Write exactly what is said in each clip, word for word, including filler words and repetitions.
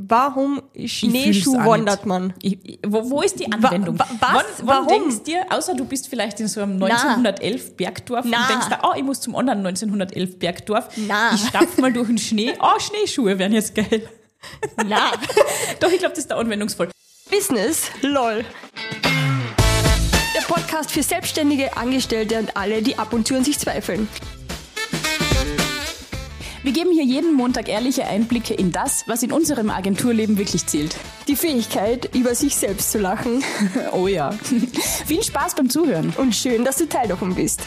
warum Schneeschuh wandert man? Ich, ich, wo, wo ist die Anwendung? Wa, wa, was? Wann, wann warum? denkst du dir, außer du bist vielleicht in so einem neunzehnhundertelf Bergdorf Na. und denkst da, oh, ich muss zum anderen neunzehnhundertelf Bergdorf, Na. ich stapf mal durch den Schnee, oh, Schneeschuhe wären jetzt geil. Na. Doch, ich glaube, das ist da anwendungsvoll. Business, lol. Der Podcast für Selbstständige, Angestellte und alle, die ab und zu an sich zweifeln. Wir geben hier jeden Montag ehrliche Einblicke in das, was in unserem Agenturleben wirklich zählt. Die Fähigkeit, über sich selbst zu lachen. Oh ja. Viel Spaß beim Zuhören. Und schön, dass du Teil davon bist.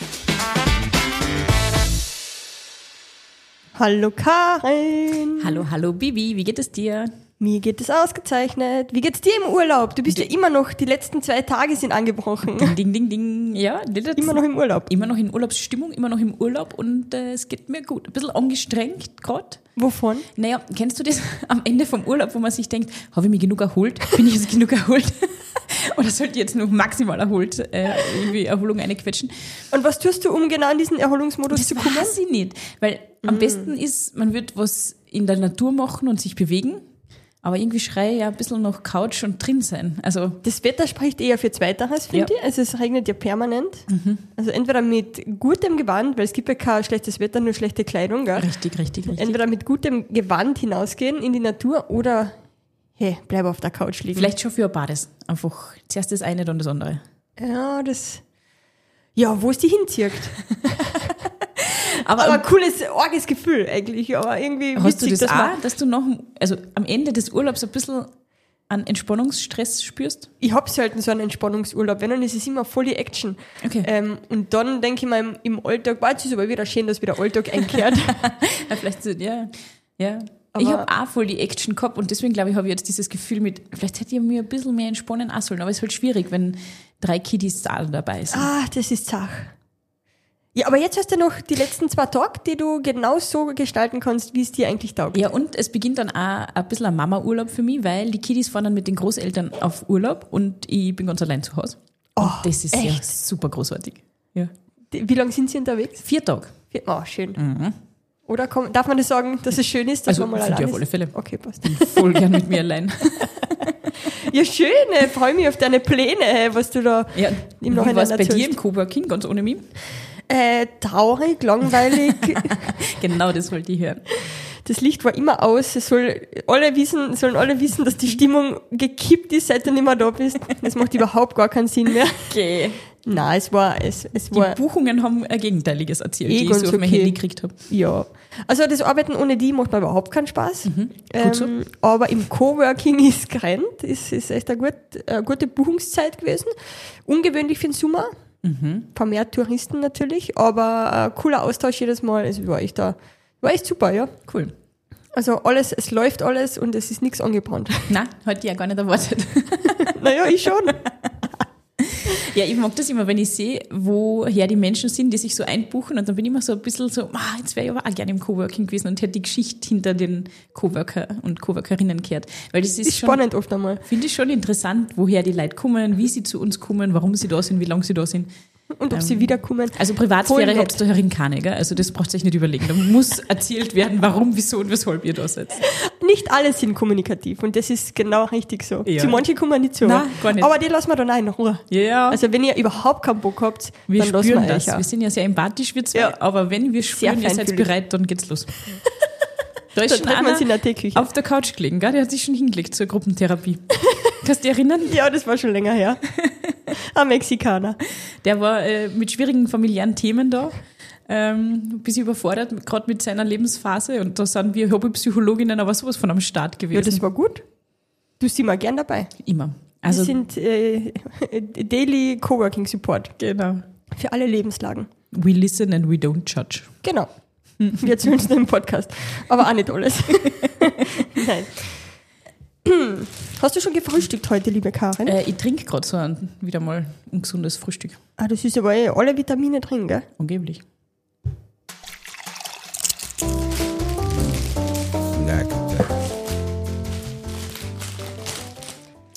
Hallo Karin. Hallo, hallo Bibi, wie geht es dir? Mir geht es ausgezeichnet. Wie geht's dir im Urlaub? Du bist ja immer noch, die letzten zwei Tage sind angebrochen. Ding, ding, ding, ding. Ja, immer noch im Urlaub. Immer noch in Urlaubsstimmung, immer noch im Urlaub und äh, es geht mir gut. Ein bisschen angestrengt gerade. Wovon? Naja, kennst du das am Ende vom Urlaub, wo man sich denkt, habe ich mich genug erholt? Bin ich jetzt genug erholt? Oder sollte ich jetzt nur maximal erholt äh, irgendwie Erholung einquetschen? Und was tust du, um genau in diesen Erholungsmodus das zu kommen? Das weiß ich nicht. Weil mm. am besten ist, man wird was in der Natur machen und sich bewegen. Aber irgendwie schreie ich ja ein bisschen nach Couch und drin sein. Also das Wetter spricht eher für Zweiteres, finde ja. ich. Also es regnet ja permanent. Mhm. Also entweder mit gutem Gewand, weil es gibt ja kein schlechtes Wetter, nur schlechte Kleidung. Gell? Richtig, richtig, richtig. Entweder mit gutem Gewand hinausgehen in die Natur oder, hey, bleib auf der Couch liegen. Vielleicht schon für ein beides. Einfach zuerst das eine, dann das andere. Ja, das... Ja, wo es die hinzieht. Aber, aber ein cooles, arges Gefühl eigentlich, aber irgendwie hast witzig, du das dass auch, man, dass du noch, also am Ende des Urlaubs ein bisschen an Entspannungsstress spürst? Ich hab selten so einen Entspannungsurlaub, wenn, dann ist es immer voll die Action. Okay. Ähm, und dann denke ich mir im, im Alltag, boah, jetzt ist aber wieder schön, dass wieder Alltag einkehrt. Ja, vielleicht so, ja, ja. Aber ich habe auch voll die Action gehabt und deswegen glaube ich, habe ich jetzt dieses Gefühl mit, vielleicht hätte ich mir ein bisschen mehr entspannen auch sollen, aber es ist halt schwierig, wenn drei Kiddies da dabei sind. Ah, das ist Sache. Ja, aber jetzt hast du noch die letzten zwei Tage, die du genau so gestalten kannst, wie es dir eigentlich taugt. Ja, und es beginnt dann auch ein bisschen ein Mama-Urlaub für mich, weil die Kiddies fahren dann mit den Großeltern auf Urlaub und ich bin ganz allein zu Hause. Oh, und das ist echt? ja super großartig. Ja. Wie lange sind sie unterwegs? Vier Tage. Vier, oh, schön. Mhm. Oder komm, darf man das sagen, dass es schön ist, dass Also, man mal finde allein ich auf alle Fälle. Okay, passt. Ich bin voll gern mit mir allein. Ja, schön, ich freue mich auf deine Pläne, was du da Ja, im wie Nachhinein war es bei erzählst. dir im Coworking, ganz ohne mich? Äh, traurig, langweilig. Genau, das wollte ich hören. Das Licht war immer aus. Es soll alle wissen, sollen alle wissen, dass die Stimmung gekippt ist, seit du nicht mehr da bist. Das macht überhaupt gar keinen Sinn mehr. Okay. Nein, es war, es, es Die war, Buchungen haben ein Gegenteiliges erzählt, Eh die ich ganz so auf mein okay. Handy gekriegt habe. ja. Also das Arbeiten ohne die macht mir überhaupt keinen Spaß. Mhm. Ähm, Gut so. Aber im Coworking ist gerannt. Ist, ist echt eine, gut, eine gute Buchungszeit gewesen. Ungewöhnlich für den Sommer. Mhm. Ein paar mehr Touristen natürlich, aber ein cooler Austausch jedes Mal. Es war echt, da, war echt super, ja. Cool. Also alles, es läuft alles und es ist nichts angebrannt. Nein, hätte ich ja gar nicht erwartet. Naja, ich schon. Ja, ich mag das immer, wenn ich sehe, woher die Menschen sind, die sich so einbuchen und dann bin ich immer so ein bisschen so, ah, jetzt wäre ich aber auch gerne im Coworking gewesen und hätte die Geschichte hinter den Coworker und Coworkerinnen gehört. Weil das ist, Ist schon, spannend oft einmal. finde ich schon interessant, woher die Leute kommen, wie sie zu uns kommen, warum sie da sind, wie lange sie da sind. Und ob Ähm, sie wiederkommen. Also Voll Privatsphäre nett. habt ihr darin keine, gell? Also das braucht ihr euch nicht überlegen. Da muss erzählt werden, warum, wieso und weshalb ihr da seid. Nicht alle sind kommunikativ und das ist genau richtig so. Ja. Zu manchen kommen nicht so. Nein, gar nicht. Aber die lassen wir dann auch in Ruhe. Ja. Also wenn ihr überhaupt keinen Bock habt, Wir dann lassen spüren wir das. euch auch. Wir sind ja sehr empathisch, wir zwei, Ja. aber wenn wir spüren, ihr seid feinfühlig. bereit, dann geht's los. Da ist Dann schon treffen wir uns in einer der Teeküche. auf der Couch gelegen, gell? Der hat sich schon hingelegt zur Gruppentherapie. Kannst du dich erinnern? Ja, das war schon länger her. Ein Mexikaner. Der war äh, mit schwierigen familiären Themen da, ähm, ein bisschen überfordert, gerade mit seiner Lebensphase. Und da sind wir Hobbypsychologinnen aber sowas von am Start Ja, gewesen. das war gut. Du sind mal gern dabei. Immer. Also Also, wir sind äh, Daily Coworking Support genau. für alle Lebenslagen. We listen and we don't judge. Genau. Wir erzählen es nur im Podcast. Aber auch nicht alles. Nein. Hast du schon gefrühstückt heute, liebe Karin? Äh, ich trinke gerade so ein, wieder mal ein gesundes Frühstück. Ah, das ist aber eh alle Vitamine drin, gell? Angeblich.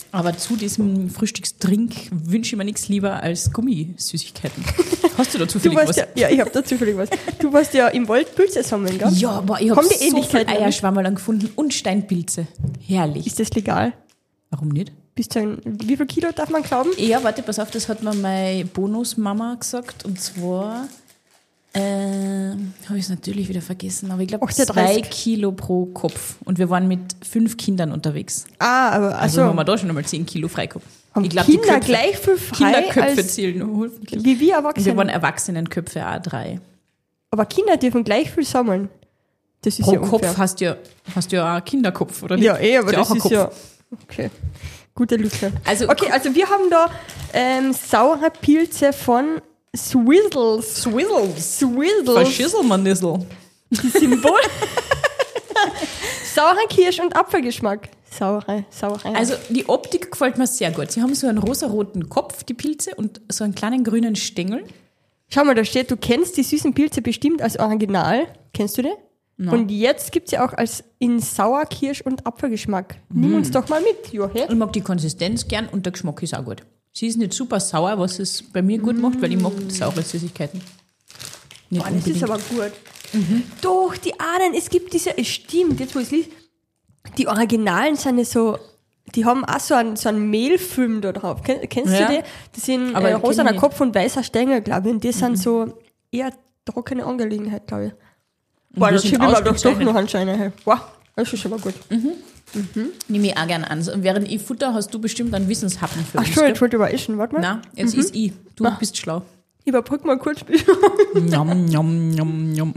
Aber zu diesem Frühstückstrink wünsche ich mir nichts lieber als Gummisüßigkeiten. Hast du da zufällig Du warst was? ja, ja, ich habe da zufällig was. Du warst ja im Wald Pilze sammeln, gell? Ja, aber ich habe Kommen die so viel Ähnlichkeiten damit? Eierschwammerl gefunden und Steinpilze. Herrlich. Ist das legal? Warum nicht? Bis zu ein, wie viel Kilo darf man glauben? Ja, warte, pass auf, das hat mir meine Bonusmama gesagt. Und zwar, äh, habe ich es natürlich wieder vergessen, aber ich glaube zwei achtunddreißig Kilo pro Kopf. Und wir waren mit fünf Kindern unterwegs. Ah, aber Also also, haben wir da schon einmal zehn Kilo frei gehabt. haben Ich glaub, Kinder die Köpfe, gleich viel frei Kinderköpfe als, zählen nur hoffentlich. wie wir Und Erwachsene. wir waren Erwachsenenköpfe auch drei. Aber Kinder dürfen gleich viel sammeln. Das ist Pro ja unfair. Kopf hast du ja, hast du ja auch einen Kinderkopf, oder nicht? Ja, eh, aber ja das auch ein ist Kopf. ja... Okay, gute Lücke. Also, Okay, also wir haben da ähm, saure Pilze von Swizzles. Swizzles. Swizzles. Verschissel man Nissel. Symbol. Saurer Kirsch- und Apfelgeschmack. Saure, saure. Also die Optik gefällt mir sehr gut. Sie haben so einen rosaroten Kopf, die Pilze, und so einen kleinen grünen Stängel. Schau mal, da steht, du kennst die süßen Pilze bestimmt als Original. Kennst du die? Nein. Und jetzt gibt es ja auch als in Sauer, Kirsch- und Apfelgeschmack. Nimm uns doch mal mit, Johe. Ich mag die Konsistenz gern und der Geschmack ist auch gut. Sie ist nicht super sauer, was es bei mir gut macht, weil ich mag saure Süßigkeiten. Nicht Boah, das ist unbedingt. aber gut. Doch, die Ahnen, es gibt diese, es stimmt, jetzt wo ich es lese, die Originalen sind ja so, die haben auch so einen, so einen Mehlfilm da drauf. Ken, kennst Ja. du die? Das sind Aber äh, kenn rosaner ich nicht. Kopf und weißer Stängel, glaube ich. Und die sind so eher trockene Angelegenheit, glaube ich. Boah, die das sind schieben wir doch doch ausgezeichnet. noch anscheinend. Hey. Wow, das ist schon mal gut. Nehme ich auch gern an. Und während ich futter, hast du bestimmt einen Wissenshappen für Ach uns. schon, gell? jetzt wollte ich aber essen, warte mal. Nein, jetzt ist ich. Du bist schlau. Ich überbrück mal kurz. Njam, njam, njam, njam.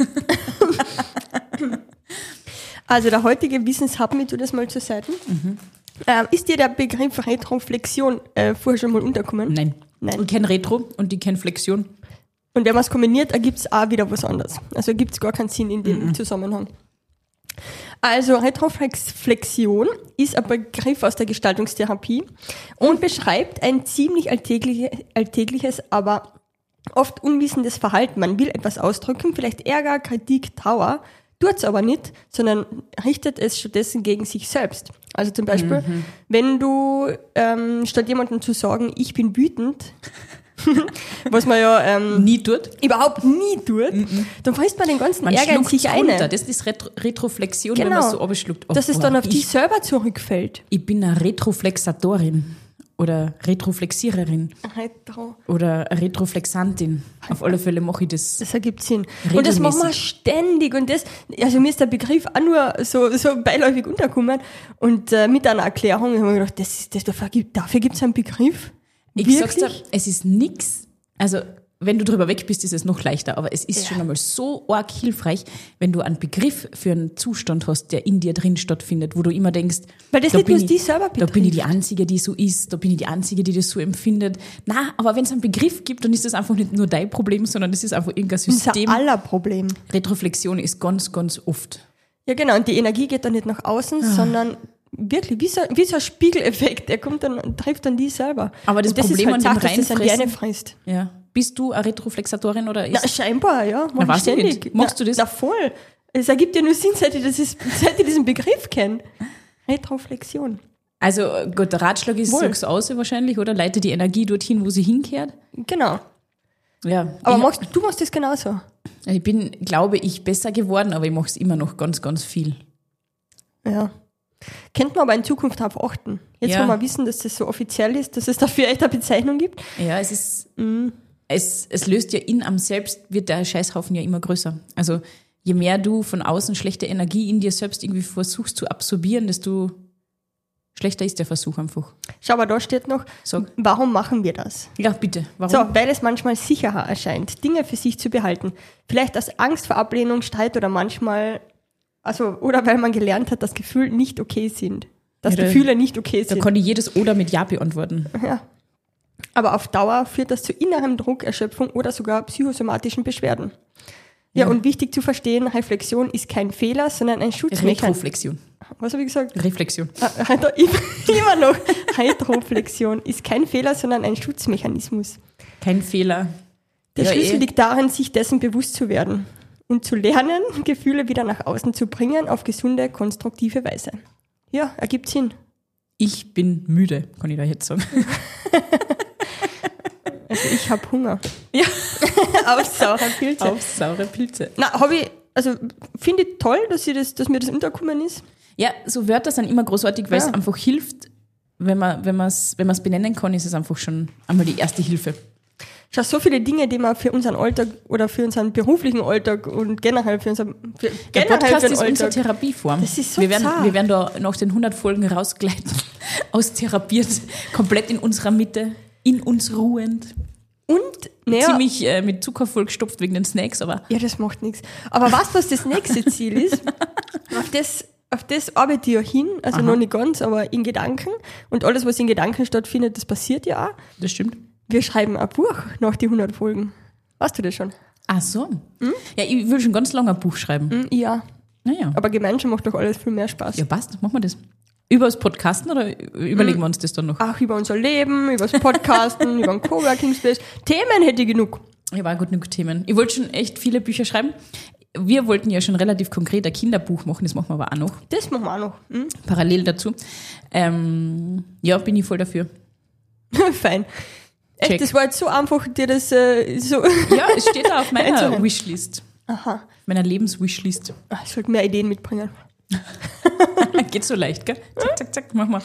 Also der heutige Wissenshappen, ich tue das mal zur Seite. Ähm, ist dir der Begriff Retroflexion äh, vorher schon mal untergekommen? Nein. Nein. Ich kenne Retro und ich kenne Flexion. Und wenn man es kombiniert, ergibt es auch wieder was anderes. Also gibt es gar keinen Sinn in dem Zusammenhang. Also Retroflexion ist ein Begriff aus der Gestaltungstherapie und beschreibt ein ziemlich alltägliche, alltägliches, aber oft unwissendes Verhalten. Man will etwas ausdrücken, vielleicht Ärger, Kritik, Trauer, tut es aber nicht, sondern richtet es stattdessen gegen sich selbst. Also zum Beispiel, wenn du ähm, statt jemandem zu sagen, ich bin wütend, was man ja ähm, Nie tut. überhaupt nie tut, dann frisst man den ganzen Man Ärger in schluckt sich runter. ein. Das ist Retro Retroflexion, wenn Genau. man so abschluckt. Oh, Dass es boah, dann auf ich, dich selber zurückfällt. Ich bin eine Retroflexatorin oder Retroflexiererin Retro. oder eine Retroflexantin. Auf alle Fälle mache ich das. Das ergibt Sinn. Und das machen wir Regelmäßig. ständig. Und das, also mir ist der Begriff auch nur so, so beiläufig untergekommen. Und äh, mit einer Erklärung habe ich mir gedacht, das, ist- das, dafür gibt dafür gibt's einen Begriff. Ich Wirklich? sag's dir, es ist nix. Also, wenn du drüber weg bist, ist es noch leichter. Aber es ist Ja. schon einmal so arg hilfreich, wenn du einen Begriff für einen Zustand hast, der in dir drin stattfindet, wo du immer denkst, Weil das da nicht bin nur ich, die selber da bin ich die betrifft. Einzige, die so ist, da bin ich die Einzige, die das so empfindet. Na, aber wenn es einen Begriff gibt, dann ist das einfach nicht nur dein Problem, sondern das ist einfach irgendein Das ist System. ein aller Problem. Retroflexion ist ganz, ganz oft. Ja, genau. Und die Energie geht dann nicht nach außen, Ah. sondern wirklich wie so, wie so ein Spiegeleffekt. Der kommt dann und trifft dann die selber. Aber das und das Problem ist halt an dem Sache, dass das an die Reinfressen- eine frisst. Ja. Bist du eine Retroflexatorin oder ist Na, scheinbar, ja. Mach Na, ich weiß ich ständig. nicht. Machst na, du das? Na, voll. Es ergibt ja nur Sinn, seit ich, das ist, seit ich diesen Begriff kenne. Retroflexion. Also gut, der Ratschlag ist, Wohl. sag's aus wahrscheinlich, oder? Leite die Energie dorthin, wo sie hinkehrt. Genau. Ja. Aber ich, machst, du machst das genauso. ich bin, glaube ich, besser geworden, aber ich mache es immer noch ganz, ganz viel. Ja. Könnte man aber in Zukunft darauf achten. Jetzt, Ja. wo wir wissen, dass das so offiziell ist, dass es dafür echt eine Bezeichnung gibt. Ja, es ist, es, es löst ja in am Selbst, wird der Scheißhaufen ja immer größer. Also je mehr du von außen schlechte Energie in dir selbst irgendwie versuchst zu absorbieren, desto schlechter ist der Versuch einfach. Schau, aber da steht noch, Sag. warum machen wir das? Ja, bitte. Warum? So, weil es manchmal sicherer erscheint, Dinge für sich zu behalten. Vielleicht aus Angst vor Ablehnung, Streit oder manchmal, also, oder weil man gelernt hat, dass Gefühle nicht okay sind. Dass Ja, da- Gefühle nicht okay Da sind. kann ich jedes Oder mit Ja beantworten. Ja. Aber auf Dauer führt das zu innerem Druck, Erschöpfung oder sogar psychosomatischen Beschwerden. Ja, Ja. und wichtig zu verstehen, Reflexion ist kein Fehler, sondern ein Schutzmechanismus. Retroflexion. Was habe ich gesagt? Reflexion. Äh, Retro- immer noch. Retroflexion ist kein Fehler, sondern ein Schutzmechanismus. Kein Fehler. Der Ja, Schlüssel eh. liegt darin, sich dessen bewusst zu werden und zu lernen, Gefühle wieder nach außen zu bringen auf gesunde, konstruktive Weise. Ja, ergibt Sinn. Ich bin müde, kann ich da jetzt sagen. Also ich habe Hunger. Ja. Auf saure Pilze. Auf saure Pilze. Na, habe ich, also finde ich toll, dass, ich das, dass mir das untergekommen ist. Ja, so Wörter sind immer großartig, weil Ja. es einfach hilft, wenn man wenn man es wenn man es benennen kann, ist es einfach schon einmal die erste Hilfe. Schau, so viele Dinge, die man für unseren Alltag oder für unseren beruflichen Alltag und generell für unseren für, Der generell Podcast für den ist unsere Alltag. Therapieform. Das ist so wir werden, zart. wir werden da nach den hundert Folgen rausgleiten, austherapiert, komplett in unserer Mitte, in uns ruhend. Und, naja, Ziemlich äh, mit Zucker vollgestopft wegen den Snacks, aber ja, das macht nichts. Aber weißt du, was das nächste Ziel ist? Auf das, auf das arbeite ich ja hin, also Aha. noch nicht ganz, aber in Gedanken. Und alles, was in Gedanken stattfindet, das passiert ja auch. das stimmt. Wir schreiben ein Buch nach die hundert Folgen. Weißt du das schon? Ach so. Ja, ich will schon ganz lange ein Buch schreiben. Hm, ja. Naja. Aber gemeinsam macht doch alles viel mehr Spaß. Ja, passt. Machen wir das. Über das Podcasten oder überlegen wir uns das dann noch? Auch über unser Leben, über das Podcasten, über den Coworking Space. Themen hätte ich genug. Ja, war gut genug Themen. Ich wollte schon echt viele Bücher schreiben. Wir wollten ja schon relativ konkret ein Kinderbuch machen, das machen wir aber auch noch, Das machen wir auch noch. Hm? parallel dazu. Ähm, ja, bin ich voll dafür. Fein. Echt, Check. das war jetzt so einfach, dir das äh, so... Ja, es steht da auf meiner Einzelnen. Wishlist, Aha. meiner Lebenswishlist. Ah, Ich sollte mehr Ideen mitbringen. Geht so leicht, gell? Zack, zack, zack, mach mal.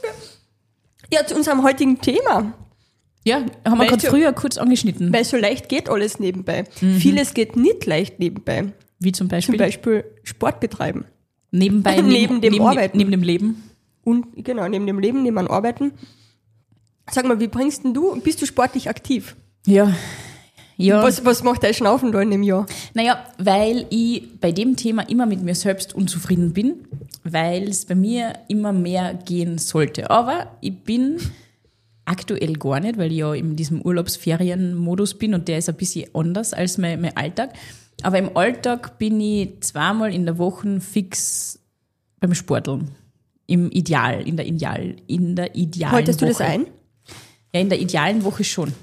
Ja, zu unserem heutigen Thema. Ja, haben wir Weißt gerade du- früher kurz angeschnitten. Weil so leicht geht alles nebenbei. Vieles geht nicht leicht nebenbei. Wie zum Zum Beispiel? Beispiel Sport betreiben. Nebenbei, Neben dem neben, Arbeiten. Neben dem Leben. Und genau, neben dem Leben, neben dem Arbeiten. Sag mal, wie bringst denn du, bist du sportlich aktiv? Ja. Ja. Was, was macht dein Schnaufen da in dem Jahr? Naja, weil ich bei dem Thema immer mit mir selbst unzufrieden bin, weil es bei mir immer mehr gehen sollte. Aber ich bin aktuell gar nicht, weil ich ja in diesem Urlaubsferienmodus bin und der ist ein bisschen anders als mein, mein Alltag. Aber im Alltag bin ich zweimal in der Woche fix beim Sporteln. Im Ideal, in der Ideal, in der idealen Haltest du Woche. das ein? Ja, in der idealen Woche schon.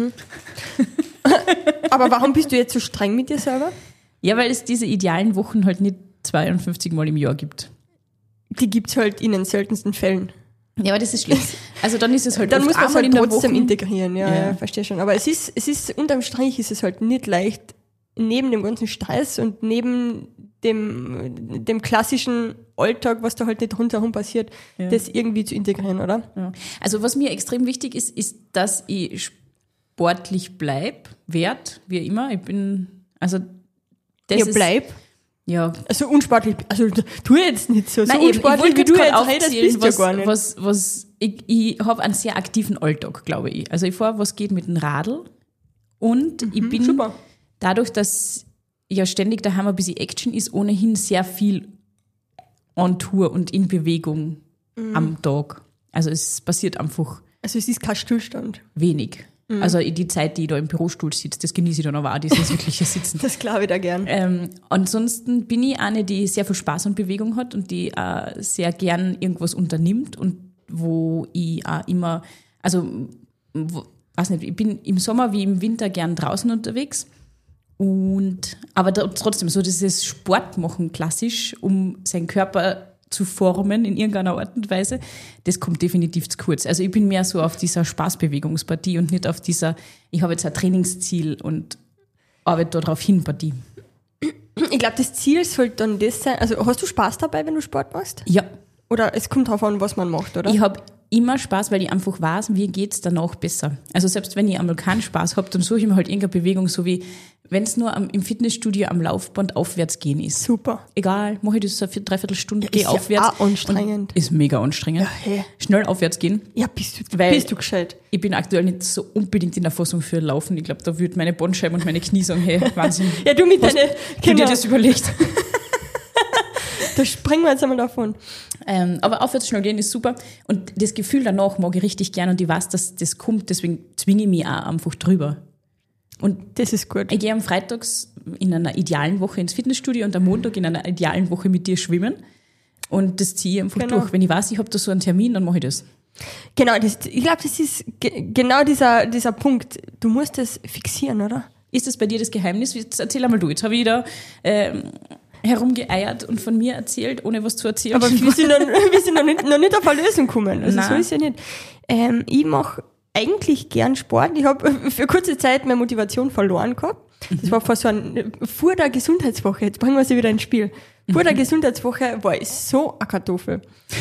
Aber warum bist du jetzt so streng mit dir selber? Ja, weil es diese idealen Wochen halt nicht zweiundfünfzig Mal im Jahr gibt. Die gibt's halt in den seltensten Fällen. Ja, aber das ist schlimm. Also dann ist es halt Dann oft muss man es einmal halt in der trotzdem Woche. integrieren, ja, Ja. ja, verstehe schon. Aber es ist, es ist, unterm Strich ist es halt nicht leicht, neben dem ganzen Stress und neben dem, dem klassischen Alltag, was da halt nicht rundherum passiert, Ja. das irgendwie zu integrieren, oder? Ja. Also was mir extrem wichtig ist, ist, dass ich sportlich bleib, werd, wie immer. Ich bin, also das Ja, ist, bleib. Ja, Also unsportlich, also tu jetzt nicht so, so Nein, eben, ich unsportlich, wollte wie jetzt du gerade jetzt redest, aufzählen, bist du was, ja gar nicht. was, was, ich, ich habe einen sehr aktiven Alltag, glaube ich. Also ich fahre, was geht mit dem Radl und ich bin super. dadurch, dass ja ständig daheim ein bisschen Action ist, ohnehin sehr viel on Tour und in Bewegung am Tag. Also es passiert einfach Also es ist kein Stillstand. wenig. Also die Zeit, die ich da im Bürostuhl sitze, das genieße ich dann aber auch, dieses wirkliche Sitzen. Das glaube ich da gern. Ähm, ansonsten bin ich eine, die sehr viel Spaß und Bewegung hat und die äh, sehr gern irgendwas unternimmt und wo ich auch immer, also, wo, weiß nicht, ich bin im Sommer wie im Winter gern draußen unterwegs und, aber da, trotzdem so dieses Sport machen klassisch, um seinen Körper zu formen in irgendeiner Art und Weise, das kommt definitiv zu kurz. Also ich bin mehr so auf dieser Spaßbewegungspartie und nicht auf dieser, ich habe jetzt ein Trainingsziel und arbeite darauf hin Partie. Ich glaube, das Ziel sollte dann das sein, also hast du Spaß dabei, wenn du Sport machst? Ja, Oder es kommt darauf an, was man macht, oder? ich habe immer Spaß, weil ich einfach weiß, mir geht's danach besser. Also selbst wenn ich einmal keinen Spaß habe, dann suche ich mir halt irgendeine Bewegung, so wie wenn es nur am, im Fitnessstudio am Laufband aufwärts gehen ist. Super. Egal, mache ich das so eine dreiviertel Stunde, Ja, gehe ist ja aufwärts. auch anstrengend. Und ist mega anstrengend. Ja, hey. Schnell aufwärts gehen. Ja, bist du, Weil- bist du gescheit. Ich bin aktuell nicht so unbedingt in der Fassung für Laufen. Ich glaube, da würde meine Bandscheiben und meine Knie sagen, hey, Wahnsinn. Ja, du mit Was- deinen, Hast du dir das überlegt? da springen wir jetzt einmal davon. Ähm, aber aufwärts schnell gehen ist super. Und das Gefühl danach mag ich richtig gern und ich weiß, dass das kommt, deswegen zwinge ich mich auch einfach drüber. Und Das ist gut. ich gehe am Freitags in einer idealen Woche ins Fitnessstudio und am Montag in einer idealen Woche mit dir schwimmen. Und das ziehe ich einfach Genau. durch. Wenn ich weiß, ich habe da so einen Termin, dann mache ich das. Genau, das, ich glaube, das ist ge genau dieser, dieser Punkt. Du musst das fixieren, oder? Ist das bei dir das Geheimnis? Jetzt erzähl einmal du. Jetzt habe ich da ähm, herumgeeiert und von mir erzählt, ohne was zu erzählen. Aber wir sind, noch, wir sind noch, nicht, noch nicht auf eine Lösung gekommen. Also Nein. so ist ja nicht. Ähm, ich mache eigentlich gern Sport. Ich habe für kurze Zeit meine Motivation verloren gehabt. Das war vor so einem, vor der Gesundheitswoche, jetzt bringen wir sie wieder ins Spiel. Vor der Gesundheitswoche war ich so eine Kartoffel.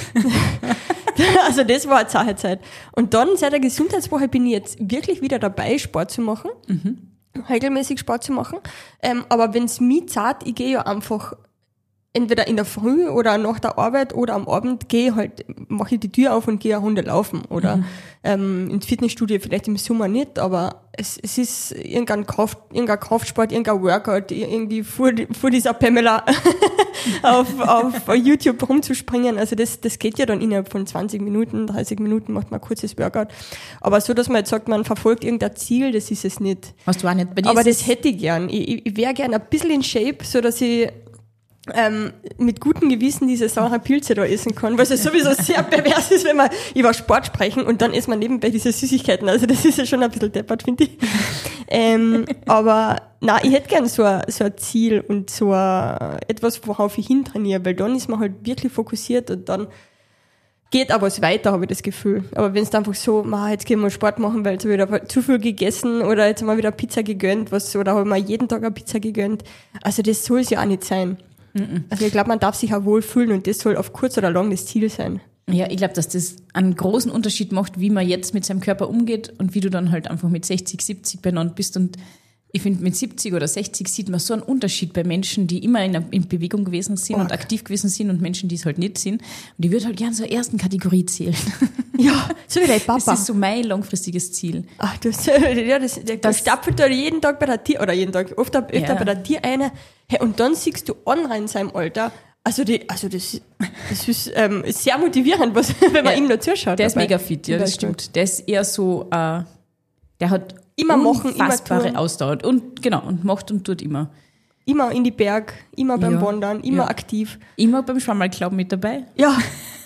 Also das war eine zahre Zeit. Und dann seit der Gesundheitswoche bin ich jetzt wirklich wieder dabei, Sport zu machen. Mhm. Regelmäßig Sport zu machen. Ähm, aber wenn es mich zahlt, ich gehe ja einfach entweder in der Früh oder nach der Arbeit oder am Abend gehe halt, mache ich die Tür auf und gehe eine Runde laufen. Oder mhm. ähm, ins Fitnessstudio vielleicht im Sommer nicht, aber es, es ist irgendein, Kraft, irgendein Kraftsport, irgendein Workout, irgendwie vor, vor dieser Pamela auf, auf YouTube rumzuspringen. Also das, das geht ja dann innerhalb von zwanzig Minuten, dreißig Minuten macht man ein kurzes Workout. Aber so, dass man jetzt sagt, man verfolgt irgendein Ziel, das ist es nicht. Hast du auch nicht. Bei dir aber das hätte ich gern. Ich, ich wäre gern ein bisschen in Shape, so dass ich ähm, mit gutem Gewissen diese sauren Pilze da essen kann, weil es ja sowieso sehr pervers ist, wenn wir über Sport sprechen und dann isst man nebenbei diese Süßigkeiten. Also das ist ja schon ein bisschen deppert, finde ich. ähm, aber nein, ich hätte gern so ein, so ein Ziel und so ein, etwas, worauf ich hintrainiere, weil dann ist man halt wirklich fokussiert und dann geht aber was weiter, habe ich das Gefühl. Aber wenn es einfach so, ma, jetzt gehen wir Sport machen, weil jetzt habe ich wieder zu viel gegessen oder jetzt haben wir wieder Pizza gegönnt, was, oder haben wir jeden Tag eine Pizza gegönnt. Also das soll es ja auch nicht sein. Mhm. Also ich glaube, man darf sich auch wohlfühlen und das soll auf kurz oder lang das Ziel sein. Ja, ich glaube, dass das einen großen Unterschied macht, wie man jetzt mit seinem Körper umgeht und wie du dann halt einfach mit sechzig, siebzig benannt bist. Und ich finde, mit siebzig oder sechzig sieht man so einen Unterschied bei Menschen, die immer in, in Bewegung gewesen sind oh. und aktiv gewesen sind und Menschen, die es halt nicht sind. Und ich würde halt gerne zur ersten Kategorie zählen. Ja, so wie dein Papa. Das ist so mein langfristiges Ziel. Ach, das, ja, das, der das stapelt da jeden Tag bei der Tier, oder jeden Tag, oft öfter ja. bei der Tier eine. Hey, und dann siehst du online in seinem Alter, also, die, also das, das ist ähm, sehr motivierend, was, wenn man ja, ihm da zuschaut. Der ist mega fit, ja, das stimmt. Der ist eher so, äh, der hat immer machen, unfassbare immer Ausdauer und genau und macht und tut immer. Immer in die Berg, immer beim ja, Wandern, immer ja. aktiv. Immer beim Schwammerlklauben mit dabei. Ja.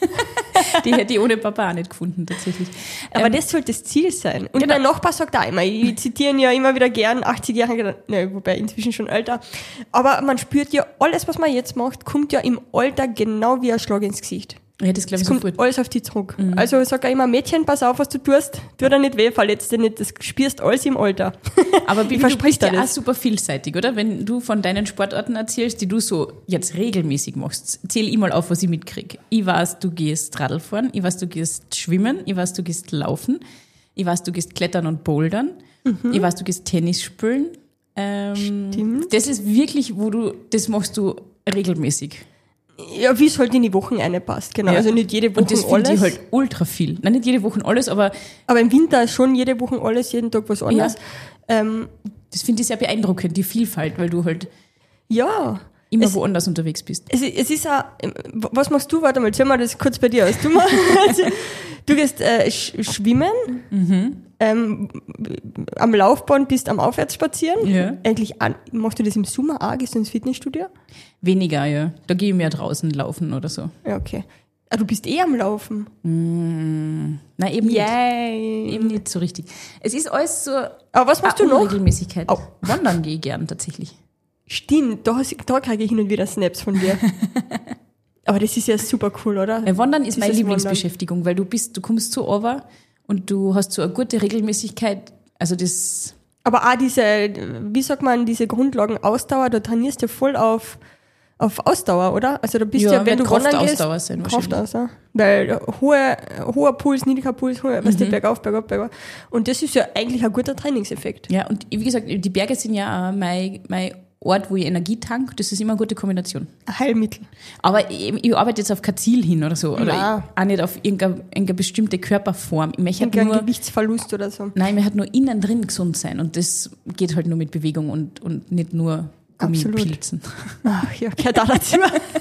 Die hätte ich ohne Papa auch nicht gefunden, tatsächlich. Aber ähm, das sollte das Ziel sein. Und genau. Mein Nachbar sagt auch immer, ich zitiere ihn ja immer wieder gern, achtzig-Jährige, ne, wobei inzwischen schon älter. Aber man spürt ja, alles, was man jetzt macht, kommt ja im Alter genau wie ein Schlag ins Gesicht. Ja, das glaube ich kommt sofort. Alles auf dich zurück. Mhm. Also sag auch immer, Mädchen, pass auf, was du tust. Tu dir nicht weh, verletz dich nicht. Das spürst alles im Alter. Aber wie du bist ja auch super vielseitig, oder? Wenn du von deinen Sportarten erzählst, die du so jetzt regelmäßig machst, zähl ich mal auf, was ich mitkriege. Ich weiß, du gehst Radl fahren, ich weiß, du gehst schwimmen, ich weiß, du gehst laufen, ich weiß, du gehst klettern und bouldern, mhm. ich weiß, du gehst Tennis spielen. Ähm, Stimmt. Das ist wirklich, wo du, das machst du regelmäßig. Ja, wie es halt in die Wochen reinpasst, genau. Ja. Also nicht jede Woche alles. Und das finde ich halt ultra viel. Nein, nicht jede Woche alles, aber... Aber im Winter ist schon jede Woche alles, jeden Tag was anderes. Ja. Ähm, das finde ich sehr beeindruckend, die Vielfalt, weil du halt ja, immer es, woanders unterwegs bist. Es, es ist auch... Was machst du? Warte mal, erzähl mal das kurz bei dir aus. Du, machst, du gehst äh, schwimmen, mhm. ähm, am Laufband bist am Aufwärtsspazieren. Ja. Eigentlich an, machst du das im Sommer auch? Gehst du ins Fitnessstudio? Weniger, ja. Da gehe ich mehr draußen laufen oder so. Ja, okay. Ah, du bist eh am Laufen. Mm, nein, eben Yay. nicht. Eben nicht so richtig. Es ist alles so... Aber was machst du noch? Regelmäßigkeit. Oh. Wandern gehe ich gern tatsächlich. Stimmt, da, hast, da kriege ich hin und wieder Snaps von dir. Aber das ist ja super cool, oder? Ja, Wandern ist meine Lieblingsbeschäftigung, weil du bist, du kommst so over und du hast so eine gute Regelmäßigkeit. Also das... Aber auch diese, wie sagt man, diese Grundlagen Ausdauer, da trainierst du voll auf, auf Ausdauer, oder? Also da bist ja, ja wenn du wandern gehst, sein, Kraftausdauer. Weil hoher, hoher Puls, niedriger Puls, hoher, mhm. was der bergauf, bergauf, bergauf. Und das ist ja eigentlich ein guter Trainingseffekt. Ja, und wie gesagt, die Berge sind ja mein, mein Ort, wo ich Energie tank. Das ist immer eine gute Kombination. Ein Heilmittel. Aber ich, ich arbeite jetzt auf kein Ziel hin oder so. Oder ich, auch nicht auf irgendeine, irgendeine bestimmte Körperform. Ich möchte Irgendein nur Gewichtsverlust oder so. Nein, mir hat nur innen drin gesund sein. Und das geht halt nur mit Bewegung und, und nicht nur Gummipilzen. Ach ja, gehört auch dazu.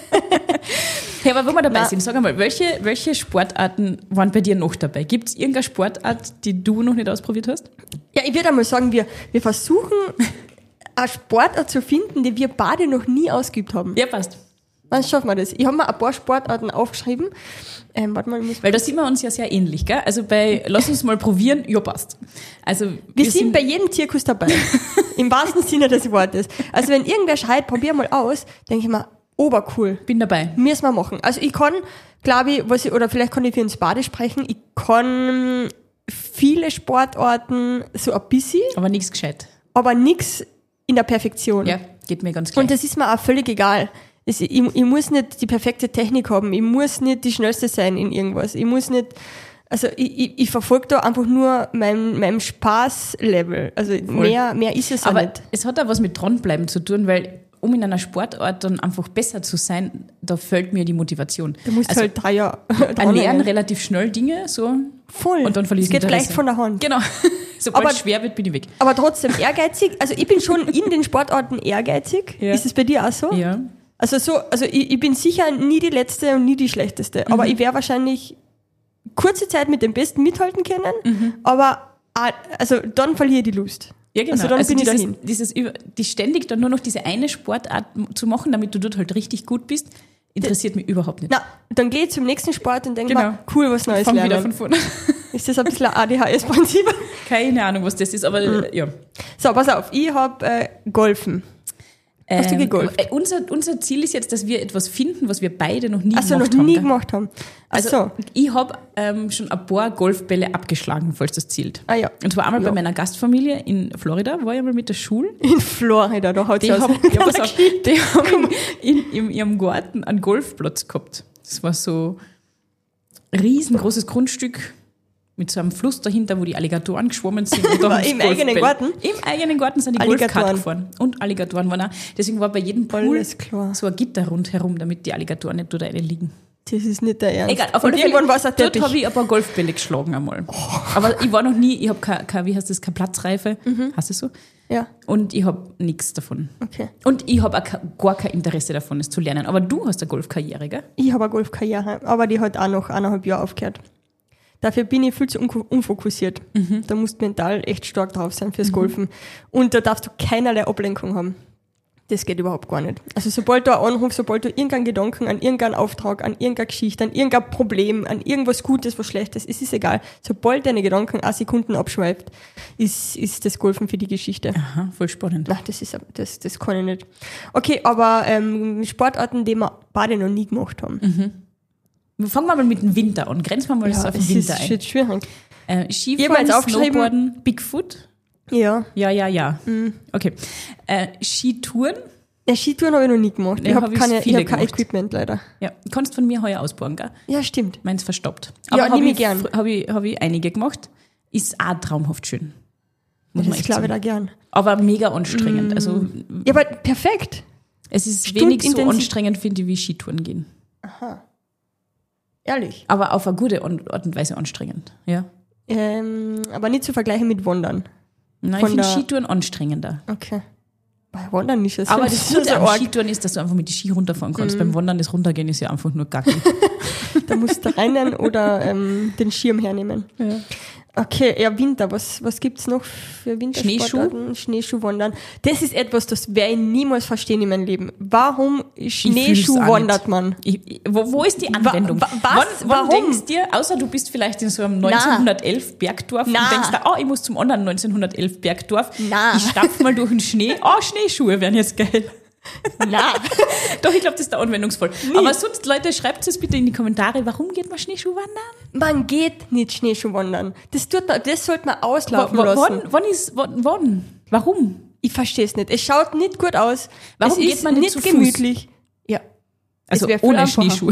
Hey, aber wo wir dabei Na. sind, sag einmal, welche, welche Sportarten waren bei dir noch dabei? Gibt es irgendeine Sportart, die du noch nicht ausprobiert hast? Ja, ich würde einmal sagen, wir, wir versuchen... eine Sportart zu finden, die wir beide noch nie ausgeübt haben. Ja, passt. Wann schaffen wir das? Ich habe mir ein paar Sportarten aufgeschrieben. Ähm, warte mal, ich muss Weil da sind wir uns ja sehr ähnlich, gell? Also bei lass uns mal probieren, ja passt. Also wir, wir sind, sind bei jedem Zirkus dabei. Im wahrsten Sinne des Wortes. Also wenn irgendwer schreit, probier mal aus, denke ich mir, obercool. Bin dabei. Müssen wir machen. Also ich kann, glaube ich, was ich, oder vielleicht kann ich für uns beide sprechen, ich kann viele Sportarten so ein bisschen, Aber nichts gescheit. aber nichts in der Perfektion. Ja, geht mir ganz klar. Und das ist mir auch völlig egal. Es, ich, ich muss nicht die perfekte Technik haben, ich muss nicht die Schnellste sein in irgendwas, ich muss nicht, also ich, ich, ich verfolge da einfach nur mein, mein Spaßlevel. Also mehr, mehr ist es auch Aber nicht. es hat auch was mit dranbleiben zu tun, weil um in einer Sportart dann einfach besser zu sein, da fehlt mir die Motivation. Du musst also halt drei Jahre erlernen relativ schnell Dinge, so. Voll. Und dann verliere Es geht Interesse. leicht von der Hand. Genau. Sobald Aber- es schwer wird, bin ich weg. Aber trotzdem ehrgeizig. Also ich bin schon in den Sportarten ehrgeizig. Ja. Ist es bei dir auch so? Ja. Also so, also ich, ich bin sicher nie die Letzte und nie die Schlechteste. Aber Mhm. ich werde wahrscheinlich kurze Zeit mit dem Besten mithalten können. Mhm. Aber ah, also dann verliere ich die Lust. Ja, genau. Also dann bin ich dieses, dahin. Dieses, über- die ständig dann nur noch diese eine Sportart zu machen, damit du dort halt richtig gut bist, interessiert mich überhaupt nicht. Na, dann gehe ich zum nächsten Sport und denke Genau. mir, cool, was Neues Fang wieder lernen. von vorne. Ist das ein bisschen ein A D H S-Prinzip? Keine Ahnung, was das ist, aber Mhm. äh, ja. So, pass auf, ich habe äh, Golfen. Hast du gegolft? äh, unser, unser Ziel ist jetzt, dass wir etwas finden, was wir beide noch nie Also gemacht noch haben. nie gell? gemacht haben. Ach Also so. ich habe ähm, schon ein paar Golfbälle abgeschlagen, falls das zählt. Ah ja. Und zwar einmal Ja. bei meiner Gastfamilie in Florida, war ich einmal mit der Schule. In Florida, da haut Die es aus. haben, ja, pass auf, die haben in, in, in ihrem Garten einen Golfplatz gehabt. Das war so ein riesengroßes Grundstück mit so einem Fluss dahinter, wo die Alligatoren geschwommen sind. Und da War haben sie im eigenen Golfbälle- Garten? Im eigenen Garten sind die Alligatoren. Golfkart gefahren. Und Alligatoren waren auch. Deswegen war bei jedem Pool Alles klar. so ein Gitter rundherum, damit die Alligatoren nicht dort liegen. Das ist nicht der Ernst. Egal, auf Und alle Fälle, irgendwann war es ein dort Teppich. habe ich ein paar Golfbälle geschlagen einmal. Aber ich war noch nie, ich habe keine, keine, wie heißt das, keine Platzreife, Mhm. heißt es so? Ja, Und ich habe nichts davon. okay. Und ich habe auch ke- gar kein Interesse davon, es zu lernen. Aber du hast eine Golfkarriere, gell? Ich habe eine Golfkarriere, aber die hat auch noch eineinhalb Jahre aufgehört. Dafür bin ich viel zu un- unfokussiert. Mhm. Da musst du mental echt stark drauf sein fürs Golfen. Und da darfst du keinerlei Ablenkung haben. Das geht überhaupt gar nicht. Also sobald du einen Anruf, sobald du irgendeinen Gedanken an irgendeinen Auftrag, an irgendeine Geschichte, an irgendein Problem, an irgendwas Gutes, was Schlechtes, es ist egal. Sobald deine Gedanken auch Sekunden abschweift, ist, ist das Golfen für die Geschichte. Aha, voll spannend. Nein, das ist, das, das kann ich nicht. Okay, aber ähm, Sportarten, die wir beide noch nie gemacht haben. Fangen wir mal mit dem Winter an. Grenzen wir mal das Ja, auf den es Winter ist ein. shit schwierig. Äh, Ich hab mir Skifahren, jetzt aufgeschrieben- Snowboarden, Bigfoot. Ja. Ja, ja, ja. Mhm. Okay. Äh, Skitouren. Ja, Skitouren habe ich noch nie gemacht. Ja, ich hab habe ich keine, ich viele hab kein gemacht. Equipment leider. Ja, kannst von mir heuer ausbauen, gell? Ja, stimmt. Meins verstoppt. Ja, hab nehm ich ich gern. Habe ich, hab ich einige gemacht. Ist auch traumhaft schön. Muss man Das echt glaube ich sagen. da gern. Aber mega anstrengend. Also Ja, aber perfekt. es ist Stund wenig so intensiv- anstrengend, finde ich, wie Skitouren gehen. Ehrlich. Aber auf eine gute Art und Weise anstrengend. Ja. Ähm, aber nicht zu vergleichen mit Wandern. Nein, ich Von finde der- Skitouren anstrengender. Okay. Bei Wandern nicht. Das Aber ist das so Gute am arg. Skitouren ist, dass du einfach mit die Ski runterfahren kannst. Mhm. Beim Wandern, das Runtergehen ist ja einfach nur Gacken. Da musst du rennen oder ähm, den Schirm hernehmen. Ja. Okay, ja, Winter. Was, was gibt's noch für Wintersportarten? Schneeschuhwandern. Das ist etwas, das werde ich niemals verstehen in meinem Leben. Warum fühl's Schneeschuh auch wandert nicht. man? Ich, ich, wo, wo ist die Anwendung? wa- was? Wann, wann Warum? denkst du dir, außer du bist vielleicht in so einem neunzehnhundertelf Bergdorf Na. und denkst da, oh, ich muss zum anderen neunzehnhundertelf Bergdorf, Na. ich stapf mal durch den Schnee, oh, Schneeschuhe wären jetzt geil. Na, Doch, ich glaube, das ist der anwendungsvoll. Aber sonst, Leute, schreibt es bitte in die Kommentare, warum geht man Schneeschuh wandern? man geht nicht Schneeschuh wandern. Das tut man, das sollte man auslaufen Wa- wa- lassen. Wann, wann ist, wann, wann? Warum? Ich verstehe es nicht. Es schaut nicht gut aus. Warum es geht ist man nicht nicht zu Fuß? gemütlich. Ja. Also wär viel ohne einfacher. Schneeschuhe.